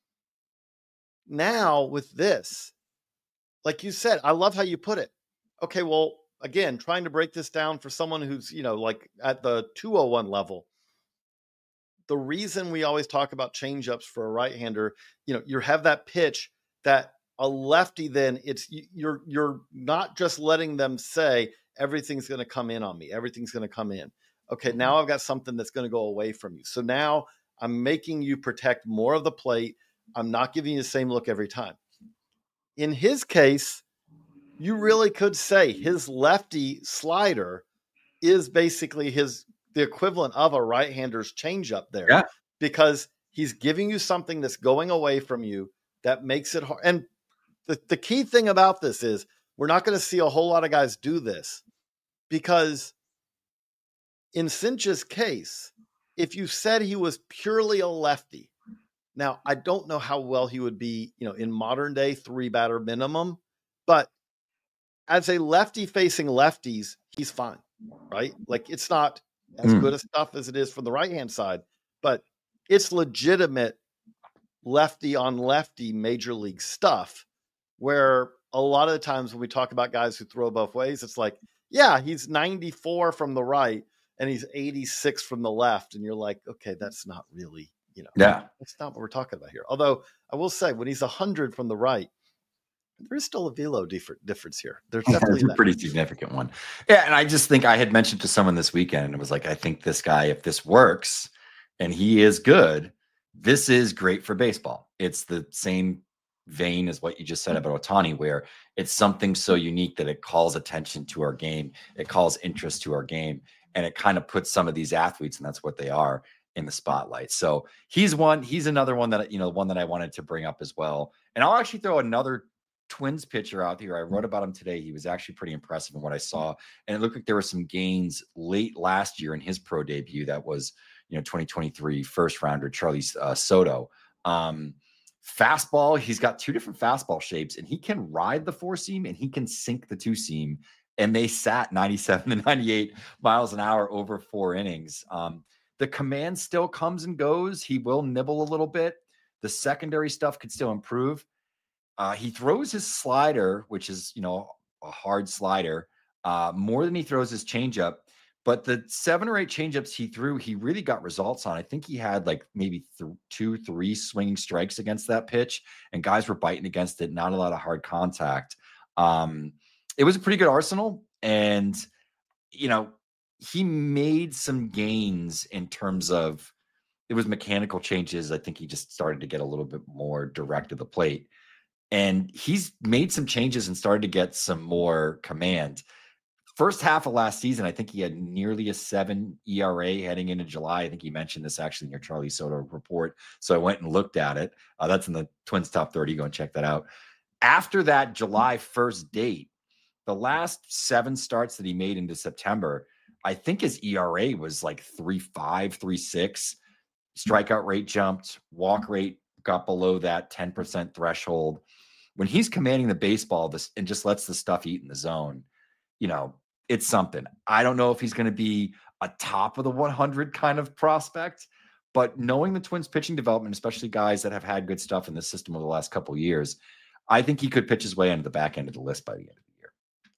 Now with this, like you said, I love how you put it. Okay, well, again, trying to break this down for someone who's, you know, like at the two oh one level, the reason we always talk about changeups for a right-hander, you know, you have that pitch that a lefty, then it's, you're, you're not just letting them say, everything's going to come in on me. Everything's going to come in. Okay, now I've got something that's going to go away from you. So now I'm making you protect more of the plate. I'm not giving you the same look every time. In his case, you really could say his lefty slider is basically his the equivalent of a right-hander's changeup there, yeah. because he's giving you something that's going away from you that makes it hard. And the, the key thing about this is we're not going to see a whole lot of guys do this, because in Cynch's case, if you said he was purely a lefty, now I don't know how well he would be, you know, in modern day three batter minimum, but as a lefty facing lefties, he's fine, right? Like it's not as mm. good a stuff as it is from the right-hand side, but it's legitimate lefty on lefty major league stuff, where a lot of the times when we talk about guys who throw both ways, it's like, yeah, he's ninety-four from the right and he's eighty-six from the left. And you're like, okay, that's not really, you know, yeah, that's not what we're talking about here. Although I will say when he's one hundred from the right, there's still a velo different difference here. There's definitely a pretty significant one. Yeah. And I just think I had mentioned to someone this weekend, and it was like, I think this guy, if this works and he is good, this is great for baseball. It's the same vein as what you just said about Ohtani, where it's something so unique that it calls attention to our game. It calls interest to our game, and it kind of puts some of these athletes, and that's what they are, in the spotlight. So he's one, he's another one that, you know, one that I wanted to bring up as well. And I'll actually throw another Twins pitcher out here. I wrote about him today. He was actually pretty impressive in what I saw. And it looked like there were some gains late last year in his pro debut. That was, you know, twenty twenty-three first rounder, Charlie uh, Soto. Um, fastball. He's got two different fastball shapes, and he can ride the four seam and he can sink the two seam. And they sat ninety-seven to ninety-eight miles an hour over four innings. Um, the command still comes and goes. He will nibble a little bit. The secondary stuff could still improve. Uh, he throws his slider, which is, you know, a hard slider, uh, more than he throws his changeup. But the seven or eight changeups he threw, he really got results on. I think he had like maybe th- two, three swinging strikes against that pitch, and guys were biting against it. Not a lot of hard contact. Um, it was a pretty good arsenal, and you know, he made some gains in terms of it was mechanical changes. I think he just started to get a little bit more direct to the plate. And he's made some changes and started to get some more command. First half of last season, I think he had nearly a seven E R A heading into July. I think he mentioned this actually in your Charlie Soto report. So I went and looked at it. Uh, that's in the Twins top thirty. Go and check that out. After that July first date, the last seven starts that he made into September, I think his E R A was like three five, three six. Strikeout rate jumped. Walk rate got below that ten percent threshold. When he's commanding the baseball this and just lets the stuff eat in the zone, you know, it's something. I don't know if he's going to be a top of the one hundred kind of prospect, but knowing the Twins pitching development, especially guys that have had good stuff in the system over the last couple of years, I think he could pitch his way into the back end of the list by the end of the year.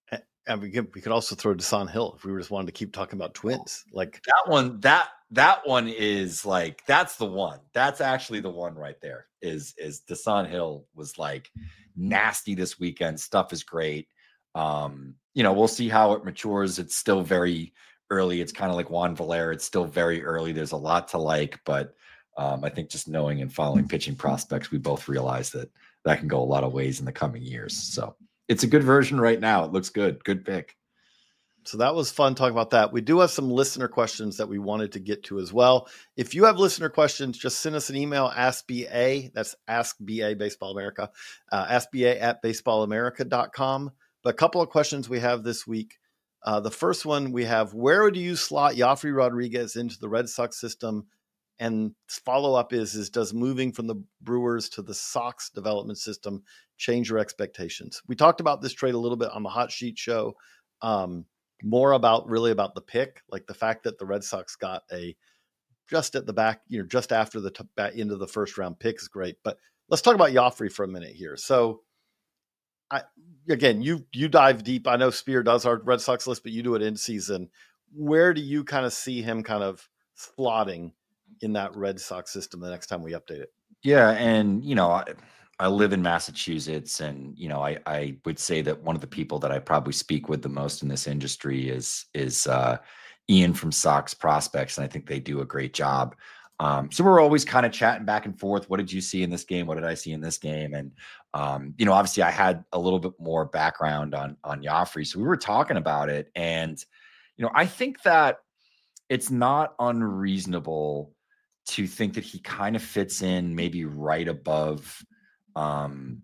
And we could, we could also throw Desan Hill if we just wanted to keep talking about Twins. Like that one, that that one is like that's the one. That's actually the one right there. Is is Desan Hill was like nasty this weekend. Stuff is great. Um, you know, we'll see how it matures. It's still very early. It's kind of like Juan Valera. It's still very early. There's a lot to like, but um, I think just knowing and following pitching prospects, we both realize that that can go a lot of ways in the coming years. So it's a good version right now. It looks good. Good pick. So that was fun talking about that. We do have some listener questions that we wanted to get to as well. If you have listener questions, just send us an email, Ask B A. That's Ask B A Baseball America, uh, ask B A at baseball america dot com. But a couple of questions we have this week. Uh, the first one we have, where would you slot Joffrey Rodriguez into the Red Sox system? And follow-up is, is does moving from the Brewers to the Sox development system change your expectations? We talked about this trade a little bit on the Hot Sheet show. Um, more about really about the pick, like the fact that the Red Sox got a just at the back, you know, just after the t- back into the first round pick is great. But let's talk about Joffrey for a minute here. So I, again, you, you dive deep. I know Spear does our Red Sox list, but you do it in season. Where do you kind of see him kind of slotting in that Red Sox system the next time we update it? Yeah. And, you know, I, I live in Massachusetts, and, you know, I, I would say that one of the people that I probably speak with the most in this industry is, is uh, Ian from Sox Prospects. And I think they do a great job. Um, so we're always kind of chatting back and forth. What did you see in this game? What did I see in this game? And, um, you know, obviously I had a little bit more background on, on Joffrey. So we were talking about it, and, you know, I think that it's not unreasonable to think that he kind of fits in maybe right above um,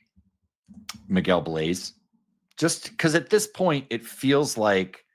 Miguel Blaze, just because at this point it feels like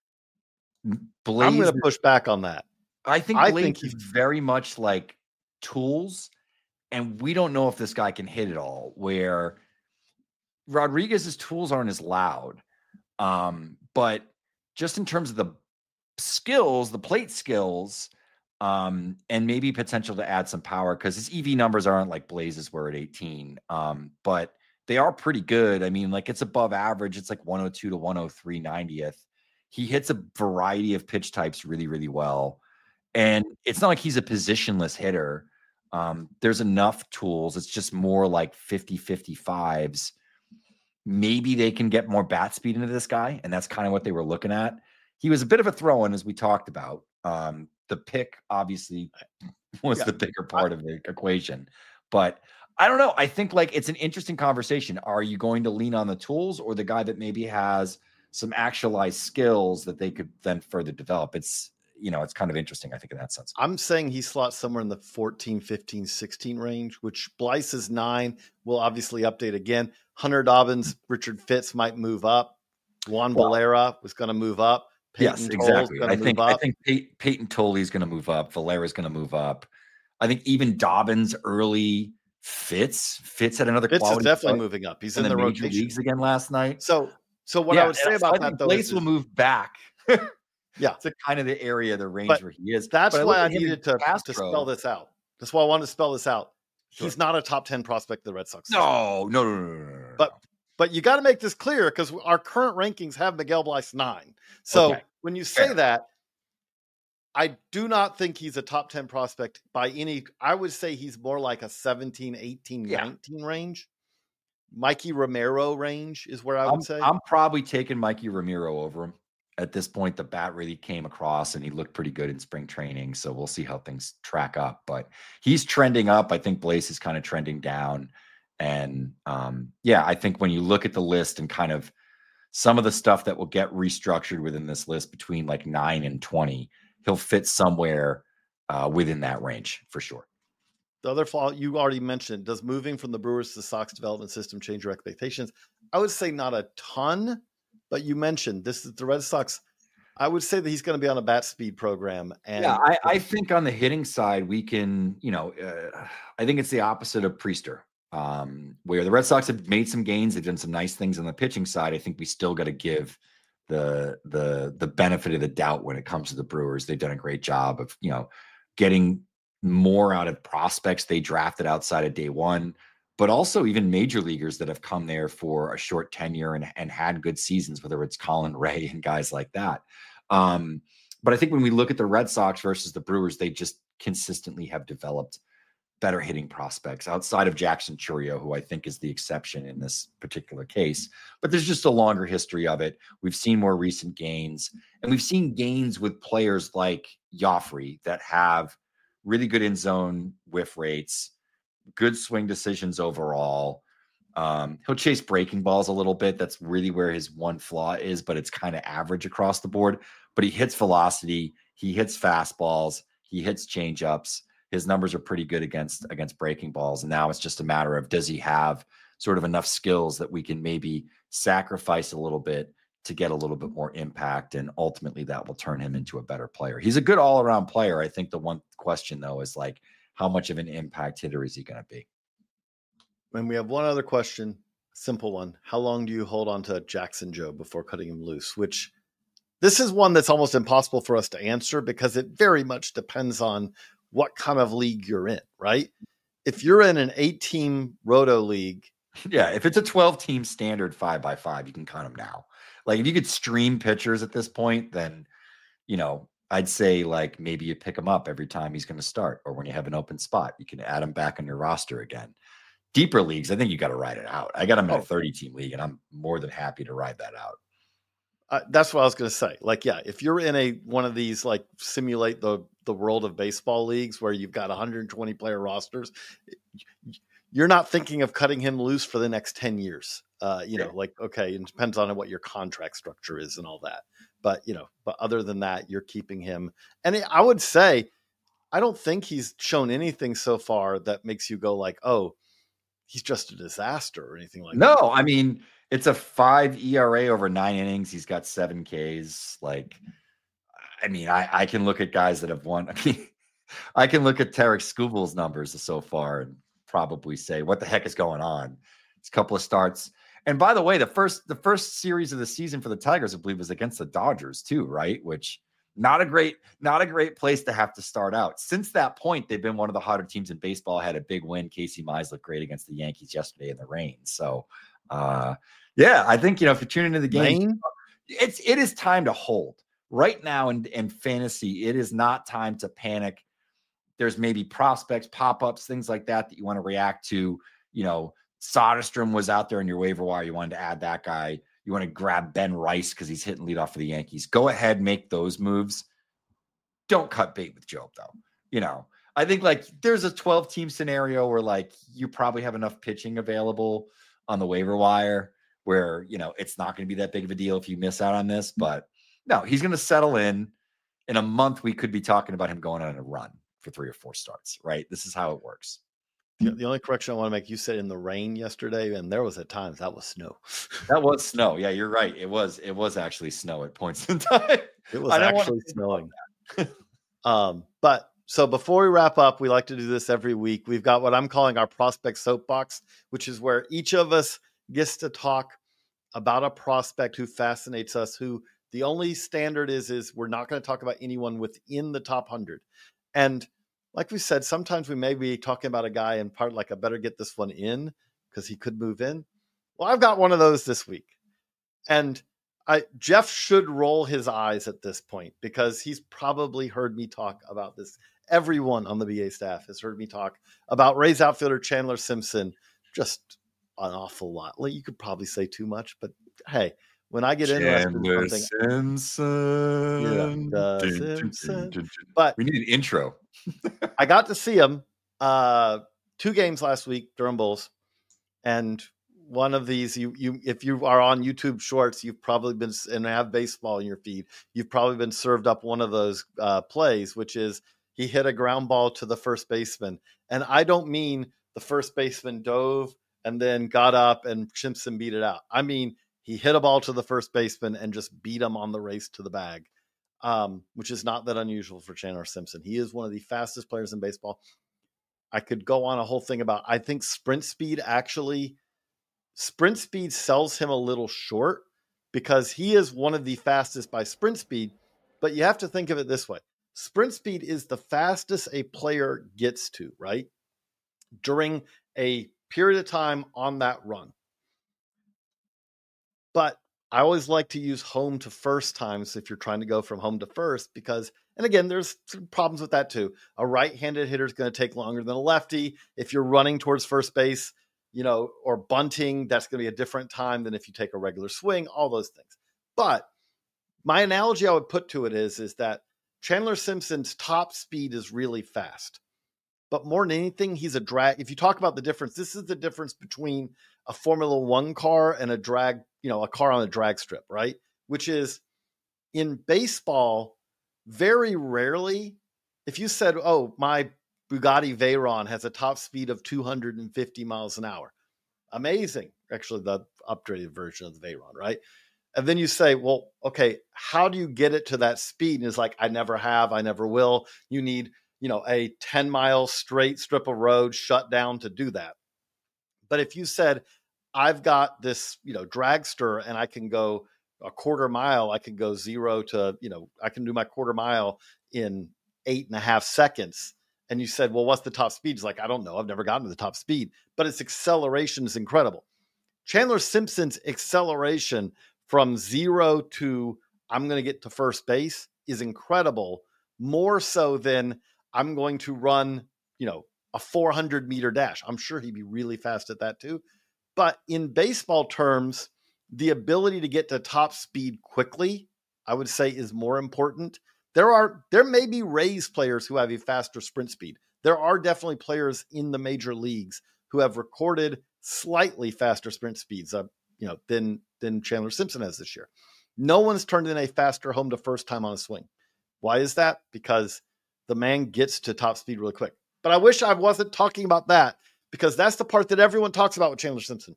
Blaze. I'm going to push back on that. I think I Blaze think is very much like tools, and we don't know if this guy can hit it all. Where Rodriguez's tools aren't as loud, um, but just in terms of the skills, the plate skills, um, and maybe potential to add some power, because his E V numbers aren't like Blaze's were at eighteen, um, but they are pretty good. I mean, like it's above average. It's like one oh two to one oh three ninetieth. He hits a variety of pitch types really, really well. And it's not like he's a positionless hitter. Um, there's enough tools. It's just more like fifty fifty-fives. Maybe they can get more bat speed into this guy, and that's kind of what they were looking at. He was a bit of a throw-in, as we talked about. Um, the pick obviously was yeah. the bigger part of the equation. But I don't know. I think like it's an interesting conversation. Are you going to lean on the tools or the guy that maybe has some actualized skills that they could then further develop? It's, you know, it's kind of interesting, I think, in that sense. I'm saying he slots somewhere in the fourteen, fifteen, sixteen range, which Blyce is nine. We'll obviously update again. Hunter Dobbins, Richard Fitz might move up. Juan well, Valera was going to move up. Peyton yes, exactly. I think up. I think Pey- Peyton Tolley is going to move up. Valera is going to move up. I think even Dobbins early Fitz Fitz had another. Fitz is definitely moving up. He's in, in the, the major rotation. leagues again last night. So, so what yeah, I would say about I that think though Blaze is will move back. yeah, to kind of the area, the range where he is. That's but why I, I needed to, to spell this out. That's why I wanted to spell this out. Sure. He's not a top ten prospect of the Red Sox. No, no, no, no, no, no. But but you got to make this clear, because our current rankings have Miguel Blyce nine. So okay. when you say Fair. that, I do not think he's a top ten prospect by any. I would say he's more like a seventeen, eighteen, yeah. nineteen range. Mikey Romero range is where I would I'm, say. I'm probably taking Mikey Romero over him. At this point, the bat really came across, and he looked pretty good in spring training. So we'll see how things track up. But he's trending up. I think Blaze is kind of trending down. And um, yeah, I think when you look at the list and kind of some of the stuff that will get restructured within this list between like nine and twenty, he'll fit somewhere uh, within that range for sure. The other flaw you already mentioned, does moving from the Brewers to the Sox development system change your expectations? I would say not a ton, but you mentioned this is the Red Sox. I would say that he's going to be on a bat speed program. And yeah, I, I think on the hitting side, we can, you know, uh, I think it's the opposite of Priester, um, where the Red Sox have made some gains. They've done some nice things on the pitching side. I think we still got to give the, the, the benefit of the doubt when it comes to the Brewers. They've done a great job of, you know, getting more out of prospects they drafted outside of day one. but also even major leaguers that have come there for a short tenure and, and had good seasons, whether it's Colin Ray and guys like that. Um, but I think when we look at the Red Sox versus the Brewers, they just consistently have developed better hitting prospects outside of Jackson Chourio, who I think is the exception in this particular case. But there's just a longer history of it. We've seen more recent gains, and we've seen gains with players like Joffrey that have really good in zone whiff rates, good swing decisions overall. Um, he'll chase breaking balls a little bit. That's really where his one flaw is, but it's kind of average across the board. But he hits velocity, he hits fastballs, he hits changeups. His numbers are pretty good against against breaking balls. And now it's just a matter of, does he have sort of enough skills that we can maybe sacrifice a little bit to get a little bit more impact, and ultimately that will turn him into a better player. He's a good all-around player. I think the one question though is like, how much of an impact hitter is he going to be? And we have one other question, simple one. How long do you hold on to Jackson Joe before cutting him loose? Which this is one that's almost impossible for us to answer because it very much depends on what kind of league you're in, right? If you're in an eight-team roto league. Yeah, if it's a twelve-team standard five by five, you can cut him now. Like if you could stream pitchers at this point, then, you know, I'd say like maybe you pick him up every time he's going to start, or when you have an open spot, you can add him back on your roster again. Deeper leagues, I think you got to ride it out. I got him in a thirty-team league, and I'm more than happy to ride that out. Uh, that's what I was going to say. Like, yeah, if you're in a one of these like simulate the the world of baseball leagues where you've got one hundred twenty player rosters, you're not thinking of cutting him loose for the next ten years. Uh, you know, like, okay, it depends on what your contract structure is and all that. But, you know, but other than that, you're keeping him. And I would say, I don't think he's shown anything so far that makes you go like, oh, he's just a disaster or anything like no, that. No, I mean, it's a five E R A over nine innings. He's got seven Ks. Like, I mean, I, I can look at guys that have won. I mean, I can look at Tarek Skubel's numbers so far and probably say, what the heck is going on? It's a couple of starts. And by the way, the first the first series of the season for the Tigers, I believe, was against the Dodgers too, right? Which not a great, not a great place to have to start out. Since that point, they've been one of the hotter teams in baseball. Had a big win. Casey Mize looked great against the Yankees yesterday in the rain. So, uh, yeah, I think, you know, if you tune into the game, Rain? it's it is time to hold right now. In in fantasy, it is not time to panic. There's maybe prospects, pop-ups, things like that that you want to react to. You know, Soderstrom was out there in your waiver wire. You wanted to add that guy. You want to grab Ben Rice because he's hitting leadoff for the Yankees. Go ahead, make those moves. Don't cut bait with Job, though. You know, I think like there's a twelve-team scenario where like you probably have enough pitching available on the waiver wire where, you know, it's not going to be that big of a deal if you miss out on this. But no, he's going to settle in. In a month, we could be talking about him going on a run for three or four starts, right? This is how it works. The, the only correction I want to make, you said in the rain yesterday, and there was at times that was snow. That was snow. Yeah, you're right. It was, it was actually snow at points in time. It was actually snowing. um, but so before we wrap up, we like to do this every week. We've got what I'm calling our prospect soapbox, which is where each of us gets to talk about a prospect who fascinates us, who the only standard is, is we're not going to talk about anyone within the top one hundred. And like we said, sometimes we may be talking about a guy in part like, I better get this one in because he could move in. Well, I've got one of those this week. And I Jeff should roll his eyes at this point because he's probably heard me talk about this. Everyone on the B A staff has heard me talk about Rays outfielder Chandler Simpson just an awful lot. Like, you could probably say too much, but hey, when I get interested in something, Simpson. Yeah, uh, Dun, Simpson. dun, dun, dun. But we need an intro. I got to see him uh, two games last week, Durham Bulls, and one of these, you you if you are on YouTube Shorts, you've probably been and have baseball in your feed. You've probably been served up one of those uh, plays, which is he hit a ground ball to the first baseman, and I don't mean the first baseman dove and then got up and Simpson beat it out. I mean, he hit a ball to the first baseman and just beat him on the race to the bag, um, which is not that unusual for Chandler Simpson. He is one of the fastest players in baseball. I could go on a whole thing about, I think sprint speed actually, sprint speed sells him a little short because he is one of the fastest by sprint speed, but you have to think of it this way. Sprint speed is the fastest a player gets to, right? During a period of time on that run. But I always like to use home to first times if you're trying to go from home to first, because, and again, there's some problems with that too. A right-handed hitter is going to take longer than a lefty. If you're running towards first base, you know, or bunting, that's going to be a different time than if you take a regular swing, all those things. But my analogy I would put to it is, is that Chandler Simpson's top speed is really fast. But more than anything, he's a drag. If you talk about the difference, this is the difference between a Formula One car and a drag, you know, a car on a drag strip, right? Which is, in baseball, very rarely, if you said, oh, my Bugatti Veyron has a top speed of two hundred fifty miles an hour. Amazing. Actually, the upgraded version of the Veyron, right? And then you say, well, okay, how do you get it to that speed? And it's like, I never have, I never will. You need, you know, a ten mile straight strip of road shut down to do that. But if you said, I've got this, you know, dragster and I can go a quarter mile, I can go zero to, you know, I can do my quarter mile in eight and a half seconds. And you said, well, what's the top speed? It's like, I don't know. I've never gotten to the top speed, but its acceleration is incredible. Chandler Simpson's acceleration from zero to I'm going to get to first base is incredible. More so than I'm going to run, you know, a four hundred meter dash. I'm sure he'd be really fast at that too. But in baseball terms, the ability to get to top speed quickly, I would say, is more important. There are, there may be Rays players who have a faster sprint speed. There are definitely players in the major leagues who have recorded slightly faster sprint speeds, uh, you know, than, than Chandler Simpson has this year. No one's turned in a faster home to first time on a swing. Why is that? Because the man gets to top speed really quick. But I wish I wasn't talking about that, because that's the part that everyone talks about with Chandler Simpson.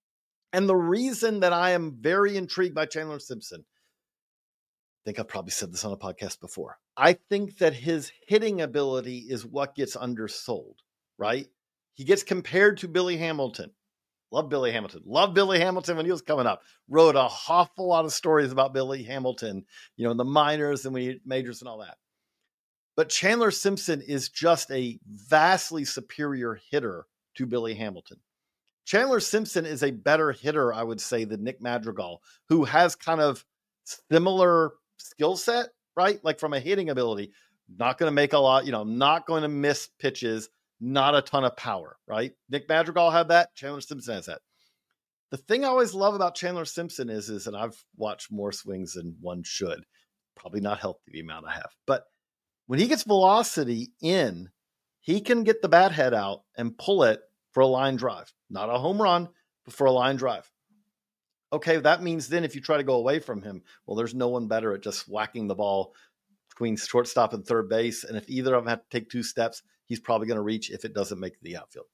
And the reason that I am very intrigued by Chandler Simpson, I think I've probably said this on a podcast before. I think that his hitting ability is what gets undersold, right? He gets compared to Billy Hamilton. Love Billy Hamilton. Love Billy Hamilton when he was coming up. Wrote a awful lot of stories about Billy Hamilton, you know, in the minors and we majors and all that. But Chandler Simpson is just a vastly superior hitter to Billy Hamilton. Chandler Simpson is a better hitter, I would say, than Nick Madrigal, who has kind of similar skill set, right? Like from a hitting ability, not going to make a lot, you know, not going to miss pitches, not a ton of power, right? Nick Madrigal had that. Chandler Simpson has that. The thing I always love about Chandler Simpson is, is, and I've watched more swings than one should, probably not healthy the amount I have, but when he gets velocity in, he can get the bat head out and pull it for a line drive. Not a home run, but for a line drive. Okay, that means then if you try to go away from him, well, there's no one better at just whacking the ball between shortstop and third base. And if either of them have to take two steps, he's probably going to reach if it doesn't make the outfield.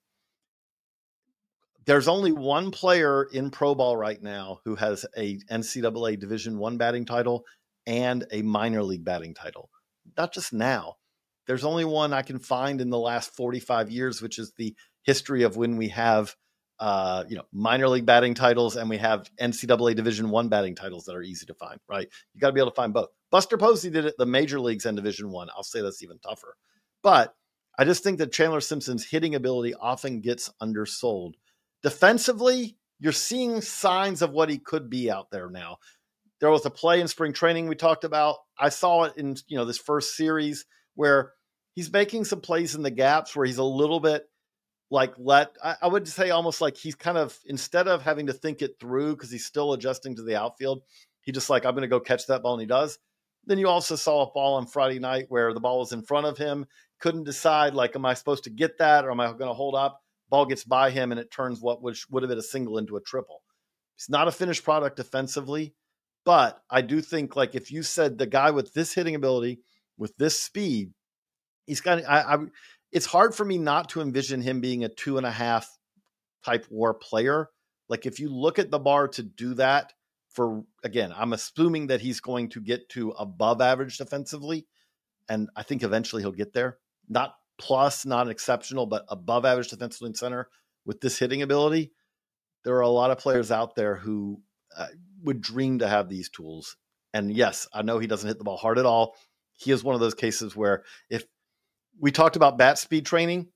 There's only one player in pro ball right now who has a N C double A Division One batting title and a minor league batting title. Not just now. There's only one I can find in the last forty-five years, which is the history of when we have, uh, you know, minor league batting titles and we have N C double A Division One batting titles that are easy to find, right? You got to be able to find both. Buster Posey did it the major leagues and Division One. I'll say that's even tougher. But I just think that Chandler Simpson's hitting ability often gets undersold. Defensively, you're seeing signs of what he could be out there now. There was a play in spring training we talked about. I saw it in, you know, this first series where he's making some plays in the gaps where he's a little bit like let, I, I would say almost like he's kind of, instead of having to think it through because he's still adjusting to the outfield, he just like, I'm going to go catch that ball, and he does. Then you also saw a ball on Friday night where the ball was in front of him, couldn't decide like, am I supposed to get that or am I going to hold up? Ball gets by him and it turns what would, would have been a single into a triple. He's not a finished product defensively. But I do think, like, if you said the guy with this hitting ability, with this speed, he's got, I, I, it's hard for me not to envision him being a two and a half type WAR player. Like, if you look at the bar to do that for, again, I'm assuming that he's going to get to above average defensively. And I think eventually he'll get there. Not plus, not exceptional, but above average defensively in center with this hitting ability. There are a lot of players out there who, uh, would dream to have these tools. And yes, I know he doesn't hit the ball hard at all. He is one of those cases where if we talked about bat speed training,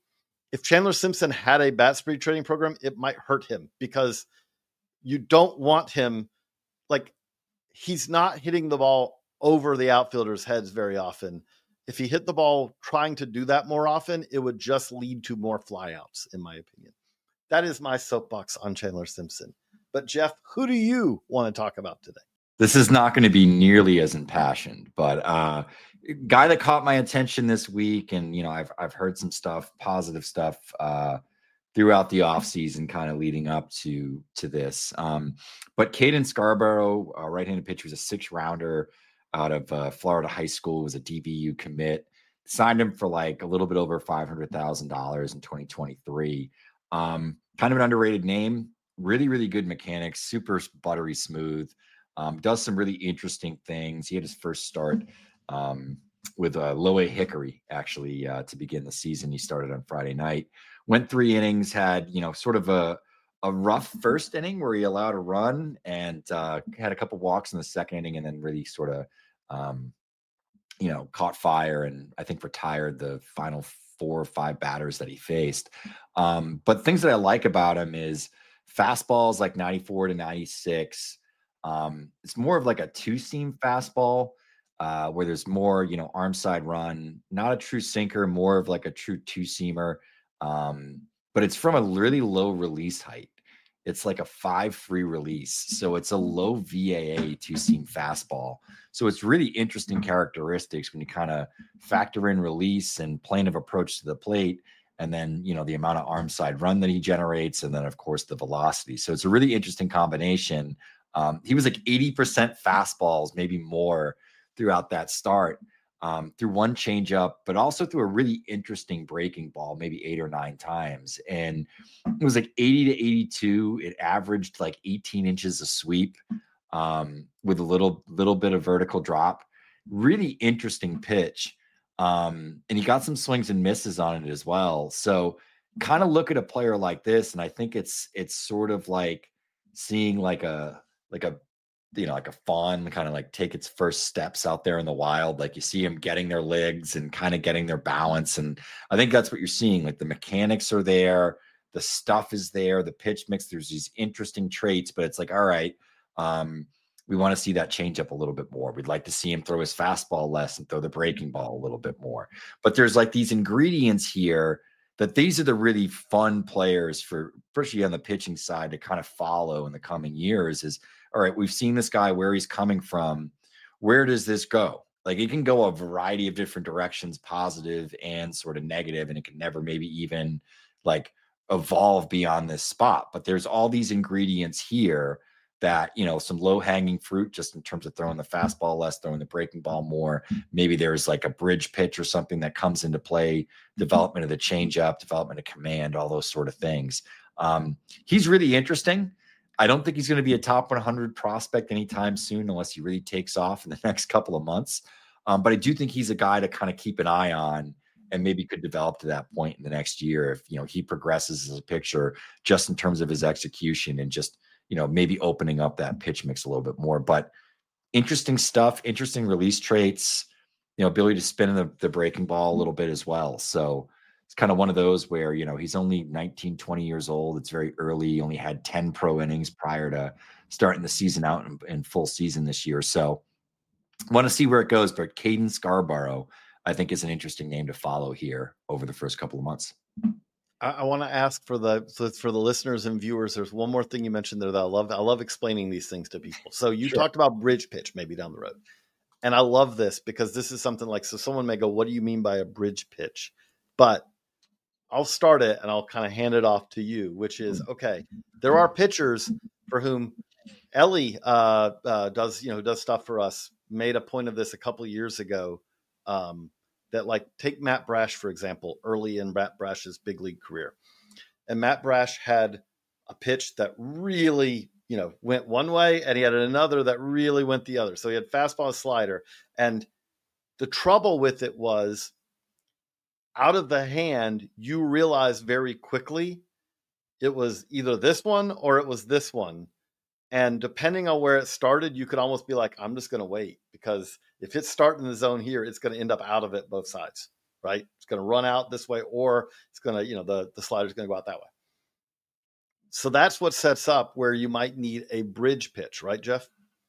if Chandler Simpson had a bat speed training program, it might hurt him because you don't want him, like, he's not hitting the ball over the outfielders' heads very often. If he hit the ball trying to do that more often, it would just lead to more flyouts, in my opinion. That is my soapbox on Chandler Simpson. But Jeff, who do you want to talk about today? This is not going to be nearly as impassioned, but uh, guy that caught my attention this week, and you know, I've I've heard some stuff, positive stuff uh, throughout the offseason, kind of leading up to to this. Um, but Caden Scarborough, uh, right-handed pitcher, was a six-rounder out of uh, Florida high school, was a D B U commit. Signed him for like a little bit over five hundred thousand dollars in twenty twenty-three. Um, kind of an underrated name. Really, really good mechanics. Super buttery smooth. Um, does some really interesting things. He had his first start um, with uh, Low A Hickory, actually, uh, to begin the season. He started on Friday night. Went three innings. Had you know sort of a a rough first inning where he allowed a run and uh, had a couple walks in the second inning, and then really sort of um, you know caught fire and I think retired the final four or five batters that he faced. Um, but things that I like about him is fastballs like ninety-four to ninety-six. Um, it's more of like a two-seam fastball uh, where there's more, you know, arm side run, not a true sinker, more of like a true two-seamer. Um, but it's from a really low release height. It's like a five free release. So it's a low V A A two-seam fastball. So it's really interesting characteristics when you kind of factor in release and plane of approach to the plate. And then, you know, the amount of arm side run that he generates. And then, of course, the velocity. So it's a really interesting combination. Um, he was like eighty percent fastballs, maybe more throughout that start, um, through one changeup, but also through a really interesting breaking ball, maybe eight or nine times. And it was like eighty to eighty-two. It averaged like eighteen inches of sweep um, with a little, little bit of vertical drop. Really interesting pitch. Um, and he got some swings and misses on it as well. So kind of look at a player like this. And I think it's, it's sort of like seeing like a, like a, you know, like a fawn kind of like take its first steps out there in the wild. Like you see them getting their legs and kind of getting their balance. And I think that's what you're seeing. Like the mechanics are there, the stuff is there, the pitch mix, there's these interesting traits, but it's like, all right, um, we want to see that change up a little bit more. We'd like to see him throw his fastball less and throw the breaking ball a little bit more. But there's like these ingredients here that these are the really fun players for, especially on the pitching side, to kind of follow in the coming years is, all right, we've seen this guy, where he's coming from. Where does this go? Like it can go a variety of different directions, positive and sort of negative, and it can never maybe even like evolve beyond this spot. But there's all these ingredients here that, you know, some low hanging fruit just in terms of throwing the fastball less, throwing the breaking ball more. Maybe there's like a bridge pitch or something that comes into play, development of the changeup, development of command, all those sort of things. Um, he's really interesting. I don't think he's going to be a top one hundred prospect anytime soon, unless he really takes off in the next couple of months. Um, but I do think he's a guy to kind of keep an eye on and maybe could develop to that point in the next year if, you know, he progresses as a pitcher just in terms of his execution and just, you know, maybe opening up that pitch mix a little bit more. But interesting stuff, interesting release traits, you know, ability to spin in the, the breaking ball a little bit as well. So it's kind of one of those where, you know, he's only nineteen, twenty years old. It's very early. He only had ten pro innings prior to starting the season out in, in full season this year. So want to see where it goes. But Caden Scarborough, I think, is an interesting name to follow here over the first couple of months. I, I want to ask for the for the listeners and viewers. There's one more thing you mentioned there that I love. I love explaining these things to people. So you Sure. talked about bridge pitch maybe down the road, and I love this because this is something like, so someone may go, "What do you mean by a bridge pitch?" But I'll start it and I'll kind of hand it off to you, which is, okay, there are pitchers for whom Ellie uh, uh, does, you know, does stuff for us, made a point of this a couple of years ago. Um, that like take Matt Brash, for example, early in Matt Brash's big league career. And Matt Brash had a pitch that really, you know, went one way and he had another that really went the other. So he had fastball, slider. And the trouble with it was, out of the hand, you realize very quickly it was either this one or it was this one. And depending on where it started, you could almost be like, I'm just going to wait, because if it's starting the zone here, it's going to end up out of it both sides, right? It's going to run out this way, or it's going to, you know, the, the slider's going to go out that way. So that's what sets up where you might need a bridge pitch, right, Jeff?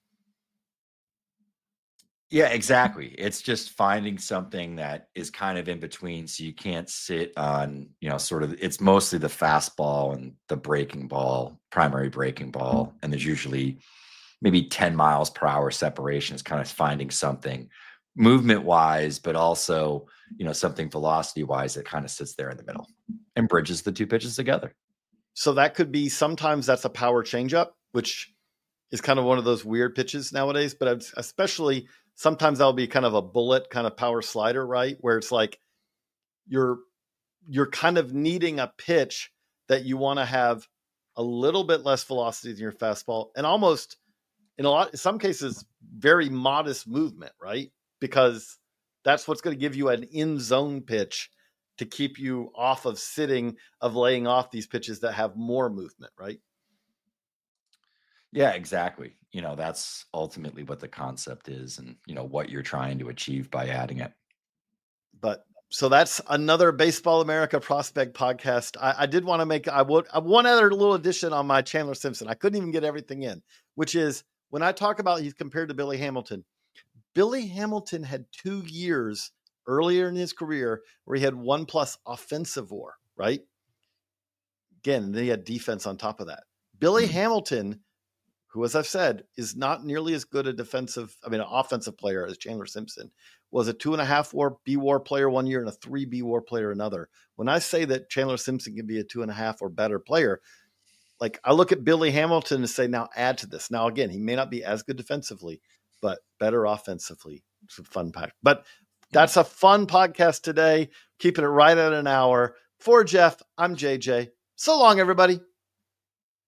Yeah, exactly. It's just finding something that is kind of in between. So you can't sit on, you know, sort of, it's mostly the fastball and the breaking ball, primary breaking ball. And there's usually maybe ten miles per hour separation. Is kind of finding something movement wise, but also, you know, something velocity wise that kind of sits there in the middle and bridges the two pitches together. So that could be, sometimes that's a power changeup, which is kind of one of those weird pitches nowadays, but especially sometimes that'll be kind of a bullet kind of power slider, right? Where it's like you're, you're kind of needing a pitch that you want to have a little bit less velocity than your fastball, and almost in a lot, in some cases, very modest movement, right? Because that's what's going to give you an in zone pitch to keep you off of sitting, of laying off these pitches that have more movement, right? Yeah, exactly. You know, that's ultimately what the concept is, and, you know, what you're trying to achieve by adding it. But so that's another Baseball America Prospect podcast. I, I did want to make, I would, uh, one other little addition on my Chandler Simpson. I couldn't even get everything in, which is when I talk about he's compared to Billy Hamilton, Billy Hamilton had two years earlier in his career where he had one plus offensive war, right? Again, and then he had defense on top of that. Billy mm-hmm. Hamilton, who, as I've said, is not nearly as good a defensive, I mean, an offensive player as Chandler Simpson, was a two and a half war B WAR player one year and a three B WAR player another. When I say that Chandler Simpson can be a two and a half or better player, like I look at Billy Hamilton and say, now add to this. Now, again, he may not be as good defensively, but better offensively. It's a fun pack. But that's a fun podcast today. Keeping it right at an hour. For Jeff, I'm J J. So long, everybody.